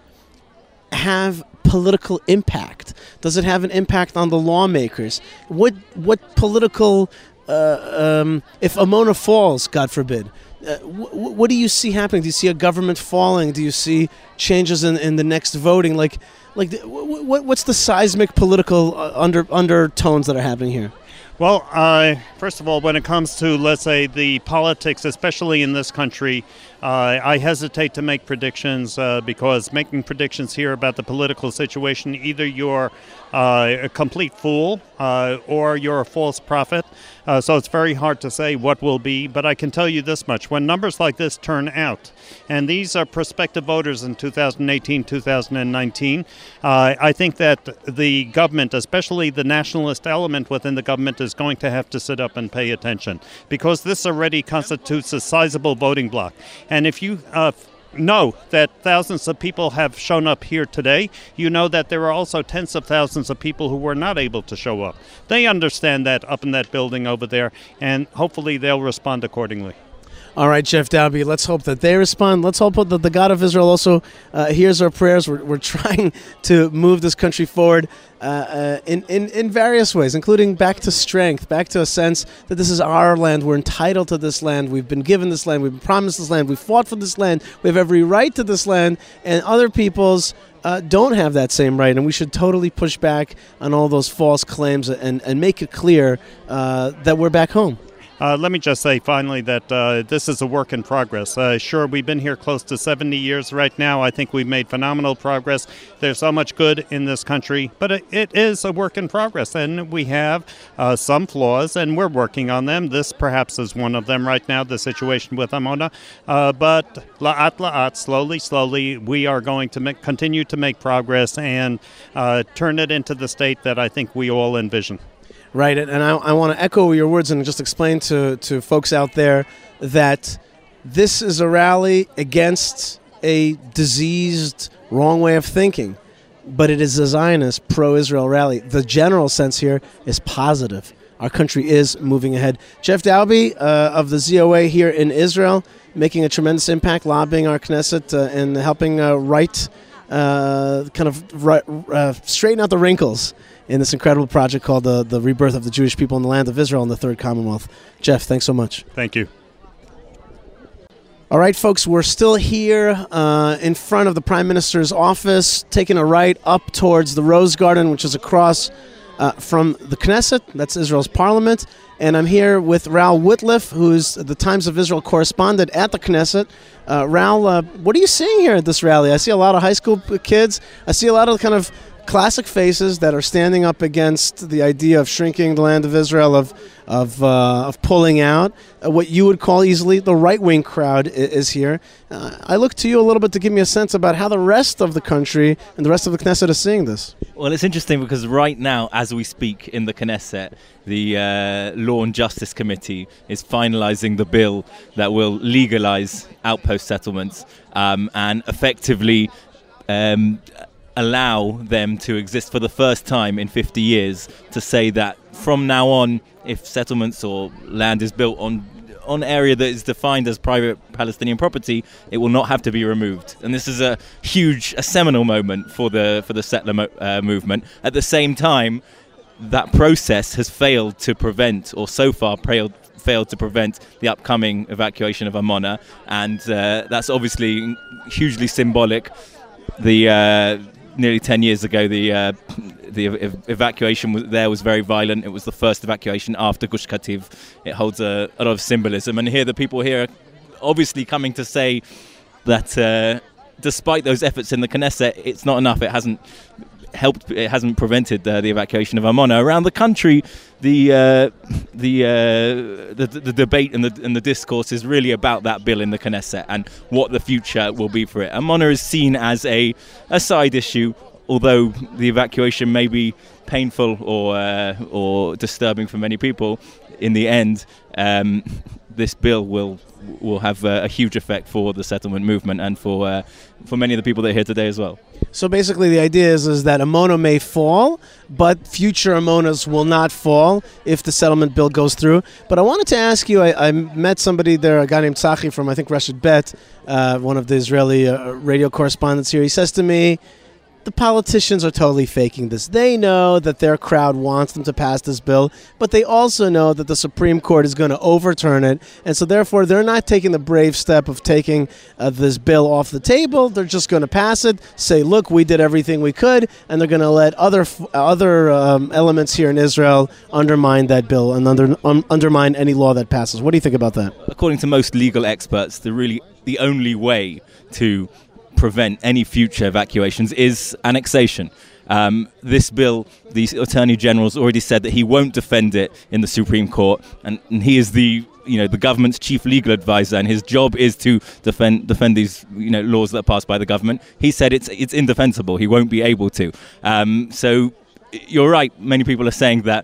have political impact? Does it have an impact on the lawmakers? What what political, uh, um, if Amona falls, God forbid, uh, wh- what do you see happening? Do you see a government falling? Do you see changes in, in the next voting? Like, like the, wh- what's the seismic political uh, under undertones that are happening here? Well, uh, first of all, when it comes to, let's say, the politics, especially in this country, uh, I hesitate to make predictions uh, because making predictions here about the political situation, either you're uh, a complete fool uh, or you're a false prophet. Uh, so it's very hard to say what will be. But I can tell you this much. When numbers like this turn out, and these are prospective voters in two thousand eighteen, two thousand nineteen, uh, I think that the government, especially the nationalist element within the government, is going to have to sit up and pay attention, because this already constitutes a sizable voting bloc. And if you uh, know that thousands of people have shown up here today. You know that there are also tens of thousands of people who were not able to show up. They understand that up in that building over there, and hopefully they'll respond accordingly. All right, Jeff Dalby, let's hope that they respond. Let's hope that the God of Israel also uh, hears our prayers. We're, we're trying to move this country forward uh, uh, in, in, in various ways, including back to strength, back to a sense that this is our land. We're entitled to this land. We've been given this land. We've been promised this land. We've fought for this land. We have every right to this land, and other people's uh, don't have that same right, and we should totally push back on all those false claims and, and make it clear uh, that we're back home. Uh, let me just say finally that uh, this is a work in progress. Uh, sure, we've been here close to seventy years right now. I think we've made phenomenal progress. There's so much good in this country, but it, it is a work in progress, and we have uh, some flaws, and we're working on them. This perhaps is one of them right now, the situation with Amona. Uh, but la'at la'at, slowly, slowly, we are going to make, continue to make progress and uh, turn it into the state that I think we all envision. Right, and I, I want to echo your words and just explain to, to folks out there that this is a rally against a diseased, wrong way of thinking, but it is a Zionist, pro-Israel rally. The general sense here is positive. Our country is moving ahead. Jeff Dalby uh, of the Z O A here in Israel, making a tremendous impact, lobbying our Knesset uh, and helping uh, right, uh, kind of right, uh, straighten out the wrinkles in this incredible project called the, the Rebirth of the Jewish People in the Land of Israel in the Third Commonwealth. Jeff, thanks so much. Thank you. All right, folks, we're still here uh, in front of the Prime Minister's office, taking a right up towards the Rose Garden, which is across uh, from the Knesset. That's Israel's parliament. And I'm here with Raoul Whitliff, who's the Times of Israel correspondent at the Knesset. Uh, Raoul, uh, what are you seeing here at this rally? I see a lot of high school kids. I see a lot of kind of classic faces that are standing up against the idea of shrinking the land of Israel, of of uh, of pulling out. Uh, what you would call easily the right-wing crowd is, is here. Uh, I look to you a little bit to give me a sense about how the rest of the country and the rest of the Knesset is seeing this. Well, it's interesting because right now, as we speak in the Knesset, the uh, Law and Justice Committee is finalizing the bill that will legalize outpost settlements um, and effectively Um, allow them to exist for the first time in fifty years, to say that from now on, if settlements or land is built on on area that is defined as private Palestinian property, it will not have to be removed. And this is a huge, a seminal moment for the for the settler mo- uh, movement. At the same time, that process has failed to prevent, or so far failed failed to prevent, the upcoming evacuation of Amona, and uh, that's obviously hugely symbolic. The uh, Nearly ten years ago, the uh, the ev- evacuation was, there was very violent. It was the first evacuation after Gush Kativ. It holds a, a lot of symbolism. And here, the people here are obviously coming to say that uh, despite those efforts in the Knesset, it's not enough. It hasn't helped. It hasn't prevented uh, the evacuation of Amona. Around the country, the uh, the, uh, the the debate and the and the discourse is really about that bill in the Knesset and what the future will be for it. Amona is seen as a a side issue, although the evacuation may be painful or uh, or disturbing for many people. In the end, um, this bill will will have a, a huge effect for the settlement movement and for uh, for many of the people that are here today as well. So basically the idea is, is that Amona may fall, but future Amonas will not fall if the settlement bill goes through. But I wanted to ask you, I, I met somebody there, a guy named Tzachi from, I think, Rashid Bet, uh, one of the Israeli uh, radio correspondents here. He says to me, the politicians are totally faking this. They know that their crowd wants them to pass this bill, but they also know that the Supreme Court is going to overturn it, and so therefore they're not taking the brave step of taking uh, this bill off the table. They're just going to pass it, say, look, we did everything we could, and they're going to let other f- other um, elements here in Israel undermine that bill and under, um, undermine any law that passes. What do you think about that? According to most legal experts, the really the only way to prevent any future evacuations is annexation. Um, this bill, the Attorney General's already said that he won't defend it in the Supreme Court, and, and he is the you know the government's chief legal advisor, and his job is to defend defend these you know laws that are passed by the government. He said it's it's indefensible. He won't be able to. Um, so you're right. Many people are saying that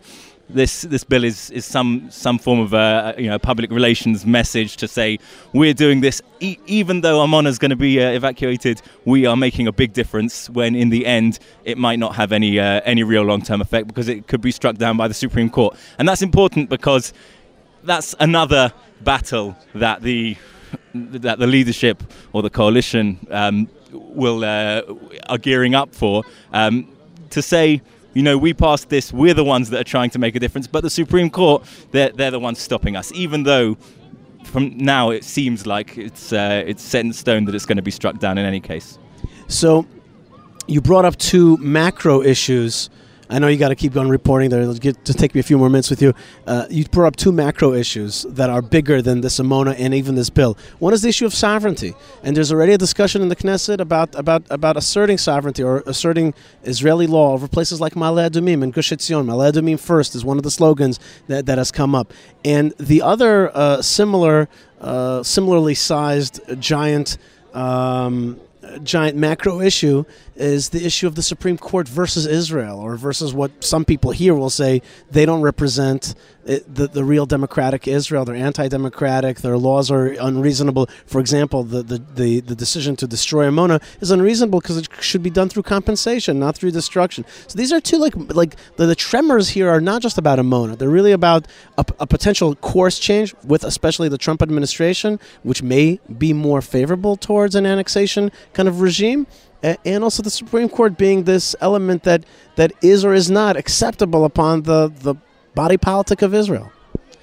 this this bill is, is some some form of a you know public relations message to say we're doing this e- even though Amona is going to be uh, evacuated, we are making a big difference. When in the end it might not have any uh, any real long term effect because it could be struck down by the Supreme Court, and that's important because that's another battle that the that the leadership or the coalition um, will uh, are gearing up for um, to say. You know, we passed this, we're the ones that are trying to make a difference, but the Supreme Court, they're, they're the ones stopping us, even though from now it seems like it's uh, it's set in stone that it's going to be struck down in any case. So you brought up two macro issues. I know you got to keep on reporting there. It'll get to take me a few more minutes with you. Uh, you brought up two macro issues that are bigger than this Amona and even this bill. One is the issue of sovereignty, and there's already a discussion in the Knesset about about, about asserting sovereignty or asserting Israeli law over places like Ma'ale Adumim and Gush Etzion. Ma'ale Adumim first is one of the slogans that, that has come up. And the other uh, similar, uh, similarly sized giant. Um, giant macro issue is the issue of the Supreme Court versus Israel, or versus what some people here will say they don't represent it, the, the real democratic Israel. They're anti-democratic. Their laws are unreasonable. For example, the, the, the, the decision to destroy Amona is unreasonable because it should be done through compensation, not through destruction. So these are two, like, like the, the tremors here are not just about Amona. They're really about a, a potential course change with especially the Trump administration, which may be more favorable towards an annexation kind of regime. And also the Supreme Court being this element that, that is or is not acceptable upon the, the body politic of Israel.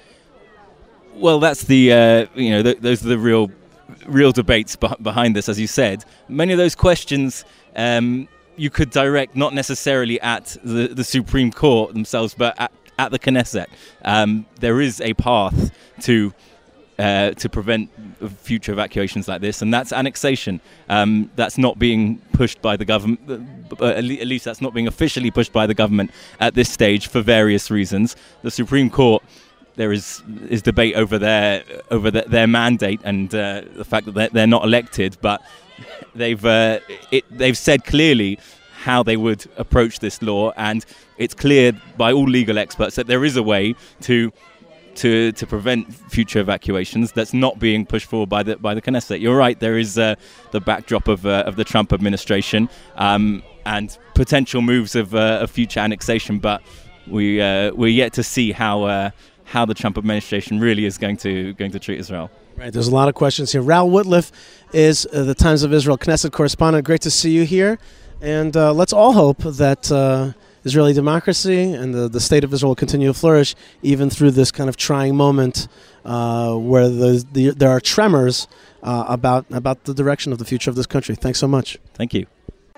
Well, that's the uh, you know th- those are the real real debates be- behind this, as you said. Many of those questions um, you could direct not necessarily at the, the Supreme Court themselves, but at, at the Knesset. Um, there is a path to. Uh, to prevent future evacuations like this, and that's annexation. Um, that's not being pushed by the government, uh, at least that's not being officially pushed by the government at this stage for various reasons. The Supreme Court, there is is debate over their over the, their mandate and uh, the fact that they're, they're not elected, but they've uh, it, they've said clearly how they would approach this law, and it's clear by all legal experts that there is a way to. To, to prevent future evacuations that's not being pushed forward by the by the Knesset. You're right. There is uh, the backdrop of uh, of the Trump administration um, and potential moves of, uh, of future annexation, but we uh, we're yet to see how uh, how the Trump administration really is going to going to treat Israel. Right. There's a lot of questions here. Raoul Woodliff is uh, the Times of Israel Knesset correspondent. Great to see you here, and uh, let's all hope that. Uh, Israeli democracy and the, the state of Israel will continue to flourish even through this kind of trying moment uh, where the, the, there are tremors uh, about about the direction of the future of this country. Thanks so much. Thank you.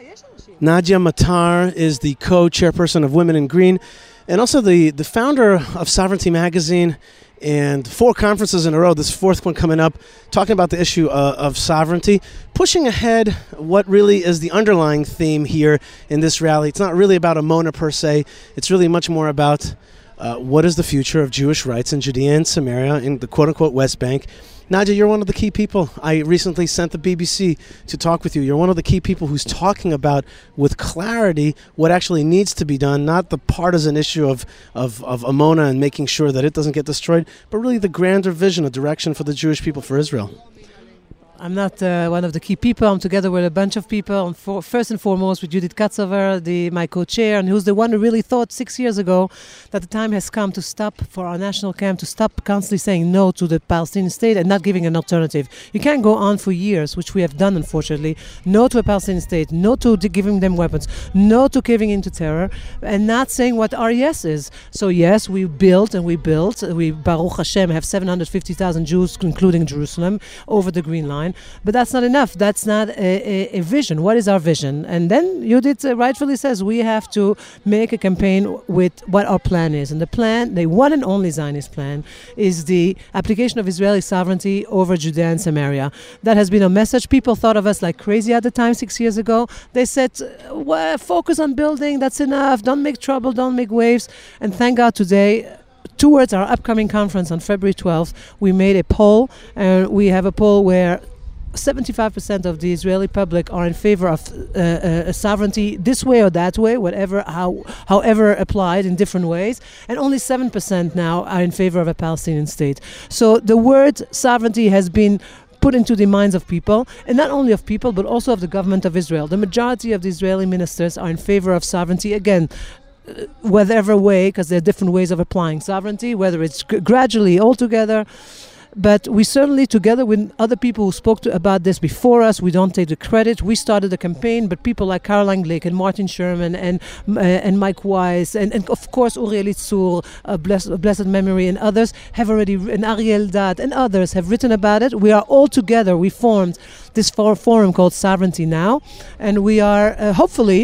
Nadia Matar is the co-chairperson of Women in Green and also the, the founder of Sovereignty Magazine, and four conferences in a row, this fourth one coming up, talking about the issue uh, of sovereignty, pushing ahead what really is the underlying theme here in this rally. It's not really about Amona per se. It's really much more about uh, what is the future of Jewish rights in Judea and Samaria in the quote-unquote West Bank. Nadia, you're one of the key people. I recently sent the B B C to talk with you. You're one of the key people who's talking about with clarity what actually needs to be done, not the partisan issue of, of, of Amona and making sure that it doesn't get destroyed, but really the grander vision, a direction for the Jewish people, for Israel. I'm not uh, one of the key people. I'm together with a bunch of people. And for, first and foremost with Judith Katzover, the, my co-chair, and who's the one who really thought six years ago that the time has come to stop for our national camp, to stop constantly saying no to the Palestinian state and not giving an alternative. You can't go on for years, which we have done, unfortunately, no to a Palestinian state, no to giving them weapons, no to giving into terror, and not saying what our yes is. So yes, we built and we built. We, Baruch Hashem, have seven hundred fifty thousand Jews, including Jerusalem, over the Green Line. But that's not enough. That's not a, a, a vision. What is our vision? And then Judith uh, rightfully says we have to make a campaign with what our plan is. And the plan, the one and only Zionist plan, is the application of Israeli sovereignty over Judea and Samaria. That has been a message. People thought of us like crazy at the time, six years ago. They said, well, focus on building, that's enough. Don't make trouble, don't make waves. And thank God today, towards our upcoming conference on February twelfth, we made a poll. And we have a poll where seventy-five percent of the Israeli public are in favor of uh, uh, sovereignty this way or that way, whatever, how, however applied in different ways, and only seven percent now are in favor of a Palestinian state. So the word sovereignty has been put into the minds of people, and not only of people, but also of the government of Israel. The majority of the Israeli ministers are in favor of sovereignty, again, uh, whatever way, because there are different ways of applying sovereignty, whether it's g- gradually altogether. But we certainly, together with other people who spoke to, about this before us, we don't take the credit. We started the campaign, but people like Caroline Glick and Martin Sherman and uh, and Mike Weiss and, and of course Uriel Itzur, uh, blessed, blessed memory, and others have already, and Ariel Dat and others have written about it. We are all together. We formed this for- forum called Sovereignty Now, and we are uh, hopefully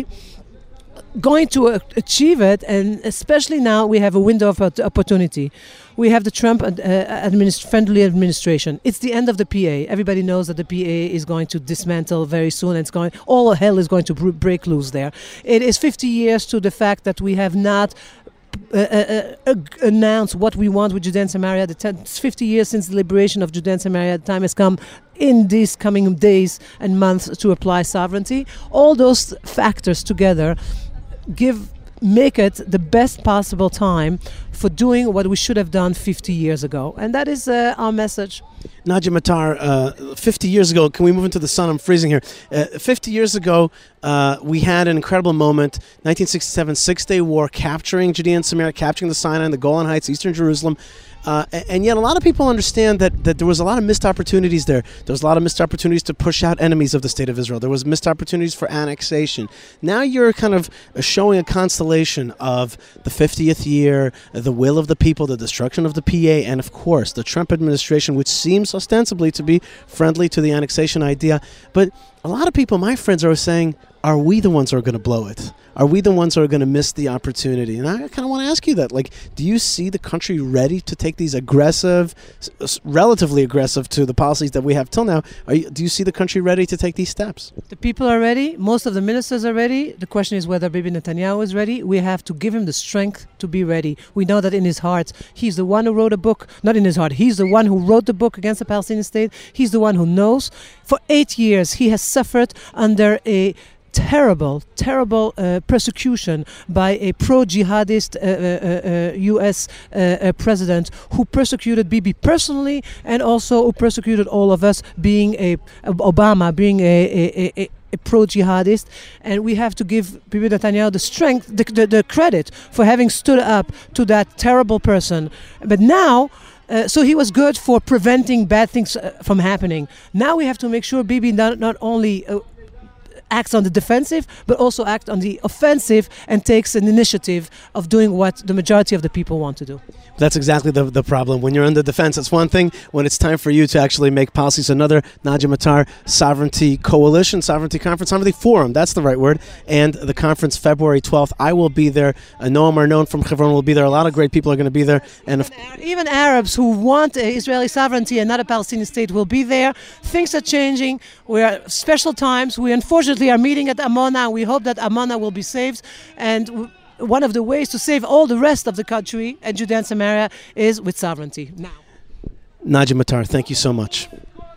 going to uh, achieve it, and especially now we have a window of opportunity. We have the Trump uh, administ- friendly administration. It's the end of the P A. Everybody knows that the P A is going to dismantle very soon. And it's going, all hell is going to br- break loose there. It is fifty years to the fact that we have not Uh, uh, uh, announce what we want with Judea and Samaria. The ten, fifty years since the liberation of Judea and Samaria, the time has come in these coming days and months to apply sovereignty. All those factors together give make it the best possible time for doing what we should have done fifty years ago. And that is uh, our message. Nadia Matar, uh, fifty years ago, can we move into the sun? I'm freezing here. Uh, fifty years ago, uh, we had an incredible moment. nineteen sixty-seven, Six-Day War, capturing Judea and Samaria, capturing the Sinai and the Golan Heights, eastern Jerusalem. Uh, and yet a lot of people understand that, that there was a lot of missed opportunities there. There was a lot of missed opportunities to push out enemies of the state of Israel. There was missed opportunities for annexation. Now you're kind of showing a constellation of the fiftieth year, the will of the people, the destruction of the P A, and of course the Trump administration, which seems ostensibly to be friendly to the annexation idea. But a lot of people, my friends, are saying, are we the ones who are going to blow it? Are we the ones who are going to miss the opportunity? And I kind of want to ask you that. Like, do you see the country ready to take these aggressive, s- relatively aggressive to the policies that we have till now? Are you, do you see the country ready to take these steps? The people are ready. Most of the ministers are ready. The question is whether Bibi Netanyahu is ready. We have to give him the strength to be ready. We know that in his heart, he's the one who wrote a book. Not in his heart. He's the one who wrote the book against the Palestinian state. He's the one who knows. For eight years, he has suffered under a terrible, terrible uh, persecution by a pro-jihadist uh, uh, uh, U S uh, uh, president who persecuted Bibi personally and also who persecuted all of us, being a Obama, being a, a, a, a pro-jihadist. And we have to give Bibi Netanyahu the strength, the, the, the credit for having stood up to that terrible person. But now, Uh, so he was good for preventing bad things uh, from happening. Now we have to make sure Bibi not, not only uh, acts on the defensive, but also acts on the offensive and takes an initiative of doing what the majority of the people want to do. That's exactly the the problem. When you're under defense, it's one thing. When it's time for you to actually make policies, another. Nadia Matar, Sovereignty Coalition, Sovereignty Conference, Sovereignty Forum, that's the right word. And the conference February twelfth. I will be there. Uh, Noam Arnon from Hebron will be there. A lot of great people are going to be there. And if even Arabs who want uh, Israeli sovereignty and not a Palestinian state will be there. Things are changing. We are special times. We unfortunately are meeting at Amona. We hope that Amona will be saved. And w- one of the ways to save all the rest of the country and Judea and Samaria is with sovereignty now. Nadia Matar, thank you so much.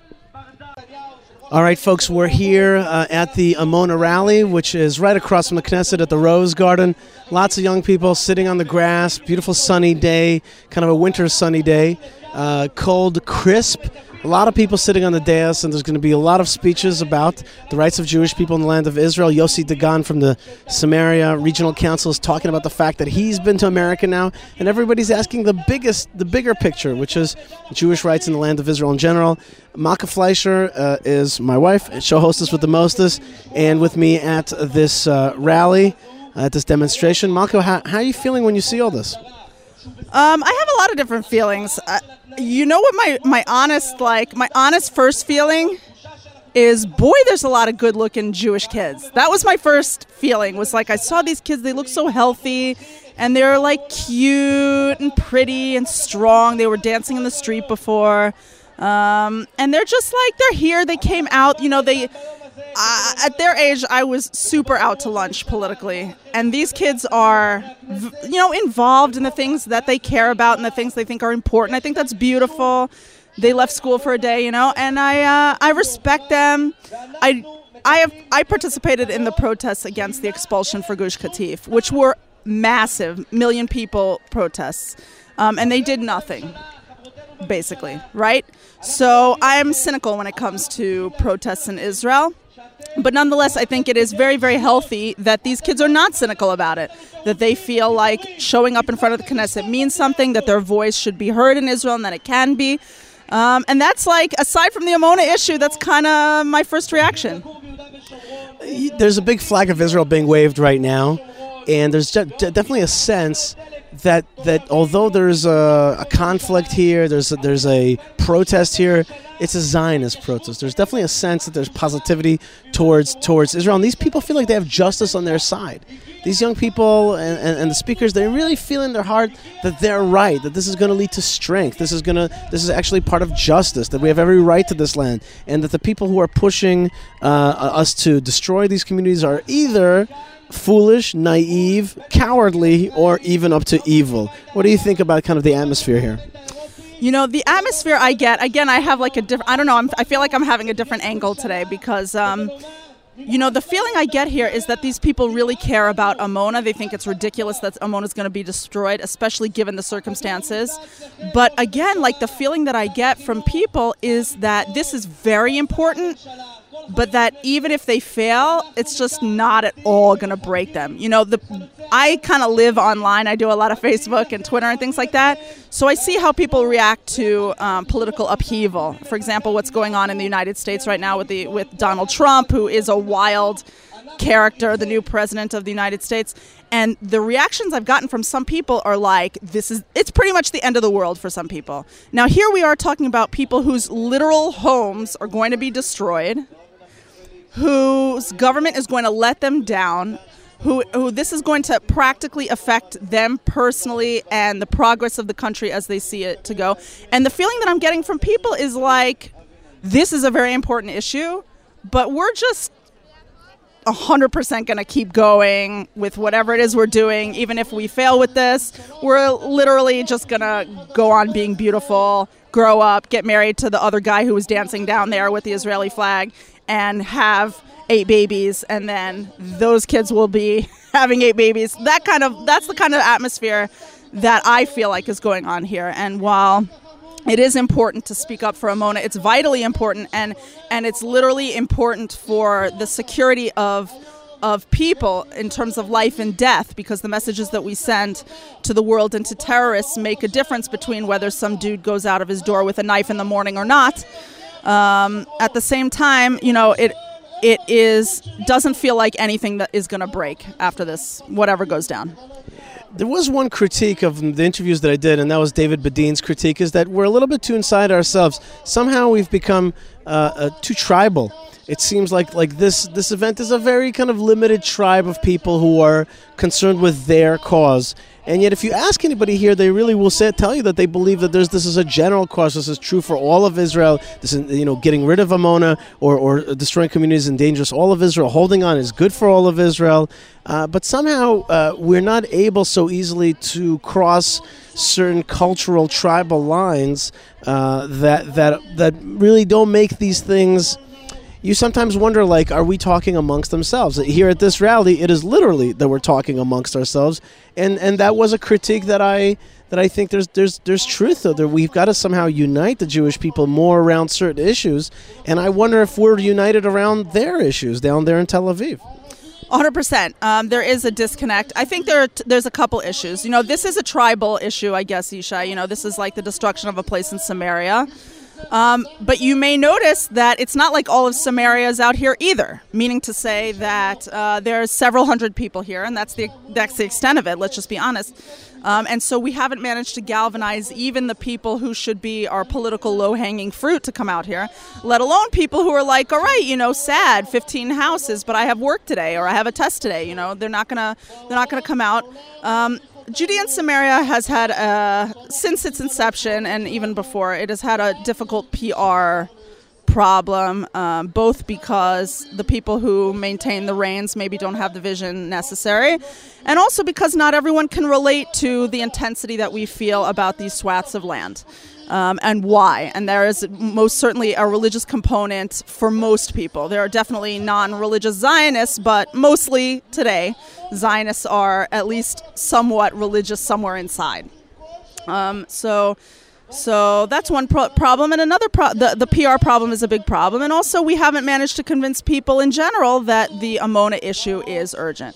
All right, folks, we're here uh, at the Amona rally, which is right across from the Knesset at the Rose Garden. Lots of young people sitting on the grass. Beautiful sunny day, kind of a winter sunny day. Uh, cold, crisp. A lot of people sitting on the dais, and there's going to be a lot of speeches about the rights of Jewish people in the land of Israel. Yossi Dagan from the Samaria Regional Council is talking about the fact that he's been to America now, and everybody's asking the biggest, the bigger picture, which is Jewish rights in the land of Israel in general. Malka Fleischer uh, is my wife, show hostess with the mostest, and with me at this uh, rally, uh, at this demonstration. Malka, how, how are you feeling when you see all this? Um, I have a lot of different feelings. Uh, you know what my, my honest, like, my honest first feeling is, boy, there's a lot of good-looking Jewish kids. That was my first feeling, was like, I saw these kids, they look so healthy, and they're, like, cute and pretty and strong. They were dancing in the street before. Um, and they're just, like, they're here. They came out, you know, they... Uh, at their age, I was super out to lunch politically. And these kids are, you know, involved in the things that they care about and the things they think are important. I think that's beautiful. they left school for a day, you know, and I uh, I respect them. I I have I participated in the protests against the expulsion for Gush Katif, which were massive, million people protests, um, and they did nothing, basically, right? So I'm cynical when it comes to protests in Israel. But nonetheless, I think it is very, very healthy that these kids are not cynical about it, that they feel like showing up in front of the Knesset means something, that their voice should be heard in Israel and that it can be. Um, and that's like, aside from the Amona issue, that's kind of my first reaction. There's a big flag of Israel being waved right now, and there's de- de- definitely a sense that that although there's a, a conflict here, there's a, there's a protest here, it's a Zionist protest. There's definitely a sense that there's positivity towards towards Israel, and these people feel like they have justice on their side. These young people and, and, and the speakers, they really feel in their heart that they're right, that this is going to lead to strength. This is going to this is actually part of justice, that we have every right to this land, and that the people who are pushing uh, us to destroy these communities are either foolish, naive, cowardly, or even up to evil. What do you think about kind of the atmosphere here? You know, the atmosphere I get, again, I have like a different, I don't know, I'm, I feel like I'm having a different angle today because, um, you know, the feeling I get here is that these people really care about Amona. They think it's ridiculous that Amona is going to be destroyed, especially given the circumstances. But again, like the feeling that I get from people is that this is very important, but that even if they fail, it's just not at all going to break them. You know, the I kind of live online. I do a lot of Facebook and Twitter and things like that. So I see how people react to um, political upheaval. For example, what's going on in the United States right now with the with Donald Trump, who is a wild character, the new president of the United States. And the reactions I've gotten from some people are like, this is, it's pretty much the end of the world for some people. Now, here we are talking about people whose literal homes are going to be destroyed, whose government is going to let them down, who, who this is going to practically affect them personally and the progress of the country as they see it to go. And the feeling that I'm getting from people is like, this is a very important issue, but we're just one hundred percent going to keep going with whatever it is we're doing. Even if we fail with this, we're literally just going to go on being beautiful, grow up, get married to the other guy who was dancing down there with the Israeli flag, and have eight babies, and then those kids will be having eight babies. That kind of, that's the kind of atmosphere that I feel like is going on here. And while it is important to speak up for Amona, it's vitally important, and and it's literally important for the security of of people in terms of life and death, because the messages that we send to the world and to terrorists make a difference between whether some dude goes out of his door with a knife in the morning or not. Um, at the same time, you know, it it is doesn't feel like anything that is going to break after this, whatever goes down. There was one critique of the interviews that I did, and that was David Badin's critique, is that we're a little bit too inside ourselves. Somehow we've become uh, uh, too tribal. It seems like like this this event is a very kind of limited tribe of people who are concerned with their cause. And yet if you ask anybody here, they really will say, tell you that they believe that there's this is a general cause. This is true for all of Israel. This is, you know, getting rid of Amona or, or destroying communities endangers all of Israel. Holding on is good for all of Israel. Uh, but somehow uh, we're not able so easily to cross certain cultural tribal lines uh, that that that really don't make these things. You sometimes wonder, like, are we talking amongst themselves? Here at this rally, it is literally that we're talking amongst ourselves, and and that was a critique that I that I think there's there's there's truth though. That we've got to somehow unite the Jewish people more around certain issues, and I wonder if we're united around their issues down there in Tel Aviv. one hundred percent. Um, there is a disconnect. I think there are t- there's a couple issues. You know, this is a tribal issue, I guess, Yishai. You know, this is like the destruction of a place in Samaria. Um, but you may notice that it's not like all of Samaria is out here either, meaning to say that uh, there are several hundred people here, and that's the that's the extent of it, let's just be honest. Um, and so we haven't managed to galvanize even the people who should be our political low-hanging fruit to come out here, let alone people who are like, all right, you know, sad, fifteen houses, but I have work today, or I have a test today. You know, they're not gonna they're not gonna come out. Um, Judea and Samaria has had, a, since its inception and even before, it has had a difficult P R problem, um, both because the people who maintain the reins maybe don't have the vision necessary, and also because not everyone can relate to the intensity that we feel about these swaths of land. Um, and why. And there is most certainly a religious component for most people. There are definitely non-religious Zionists, but mostly today, Zionists are at least somewhat religious somewhere inside. Um, so so that's one pro- problem. And another pro- the, the P R problem is a big problem. And also we haven't managed to convince people in general that the Amona issue is urgent.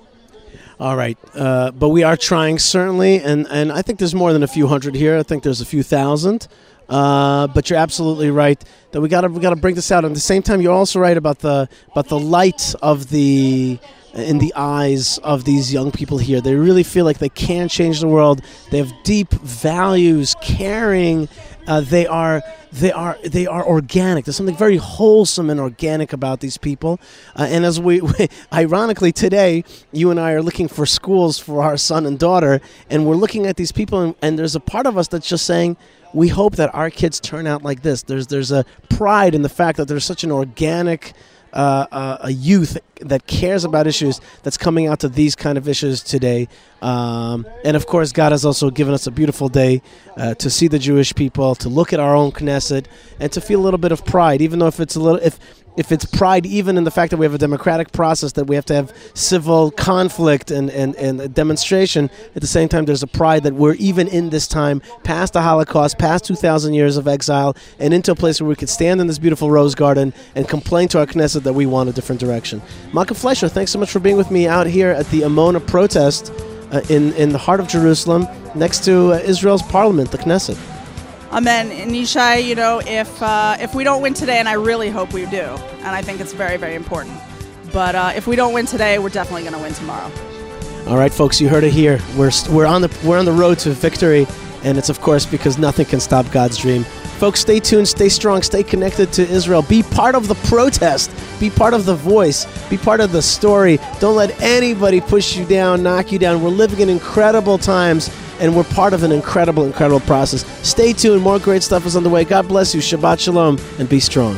All right, uh, but we are trying, certainly, and, and I think there's more than a few hundred here. I think there's a few thousand, uh, but you're absolutely right that we got to we got to bring this out. At the same time, you're also right about the about the light of the in the eyes of these young people here. They really feel like they can change the world. They have deep values, caring. Uh, they are they are they are organic. There's something very wholesome and organic about these people. Uh, and as we, we, ironically, today you and I are looking for schools for our son and daughter, and we're looking at these people, and, and there's a part of us that's just saying, we hope that our kids turn out like this. There's there's a pride in the fact that there's such an organic uh, uh, a youth that cares about issues that's coming out to these kind of issues today. Um, and of course, God has also given us a beautiful day uh, to see the Jewish people, to look at our own Knesset, and to feel a little bit of pride, even though if it's a little if. If it's pride even in the fact that we have a democratic process, that we have to have civil conflict and, and, and a demonstration, at the same time there's a pride that we're even in this time, past the Holocaust, past two thousand years of exile, and into a place where we could stand in this beautiful rose garden and complain to our Knesset that we want a different direction. Malka Fleischer, thanks so much for being with me out here at the Amona protest uh, in, in the heart of Jerusalem, next to uh, Israel's parliament, the Knesset. Amen. And Yishai, you know, if uh, if we don't win today, and I really hope we do, and I think it's very, very important, but uh, if we don't win today, we're definitely going to win tomorrow. All right, folks, you heard it here. We're we're on the we're on the road to victory, and it's of course because nothing can stop God's dream. Folks, stay tuned, stay strong, stay connected to Israel. Be part of the protest. Be part of the voice. Be part of the story. Don't let anybody push you down, knock you down. We're living in incredible times, and we're part of an incredible, incredible process. Stay tuned. More great stuff is on the way. God bless you. Shabbat shalom, and be strong.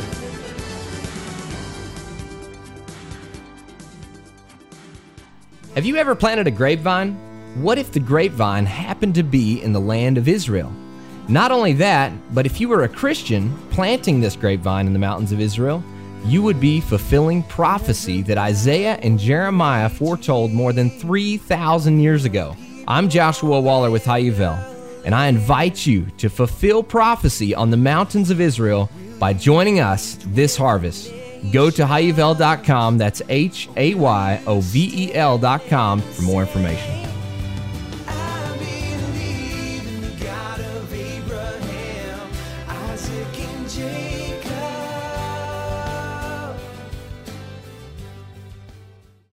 Have you ever planted a grapevine? What if the grapevine happened to be in the land of Israel? Not only that, but if you were a Christian planting this grapevine in the mountains of Israel, you would be fulfilling prophecy that Isaiah and Jeremiah foretold more than three thousand years ago. I'm Joshua Waller with Hayuvel, and I invite you to fulfill prophecy on the mountains of Israel by joining us this harvest. Go to hayuvel dot com, that's H A Y O V E L dot com, for more information.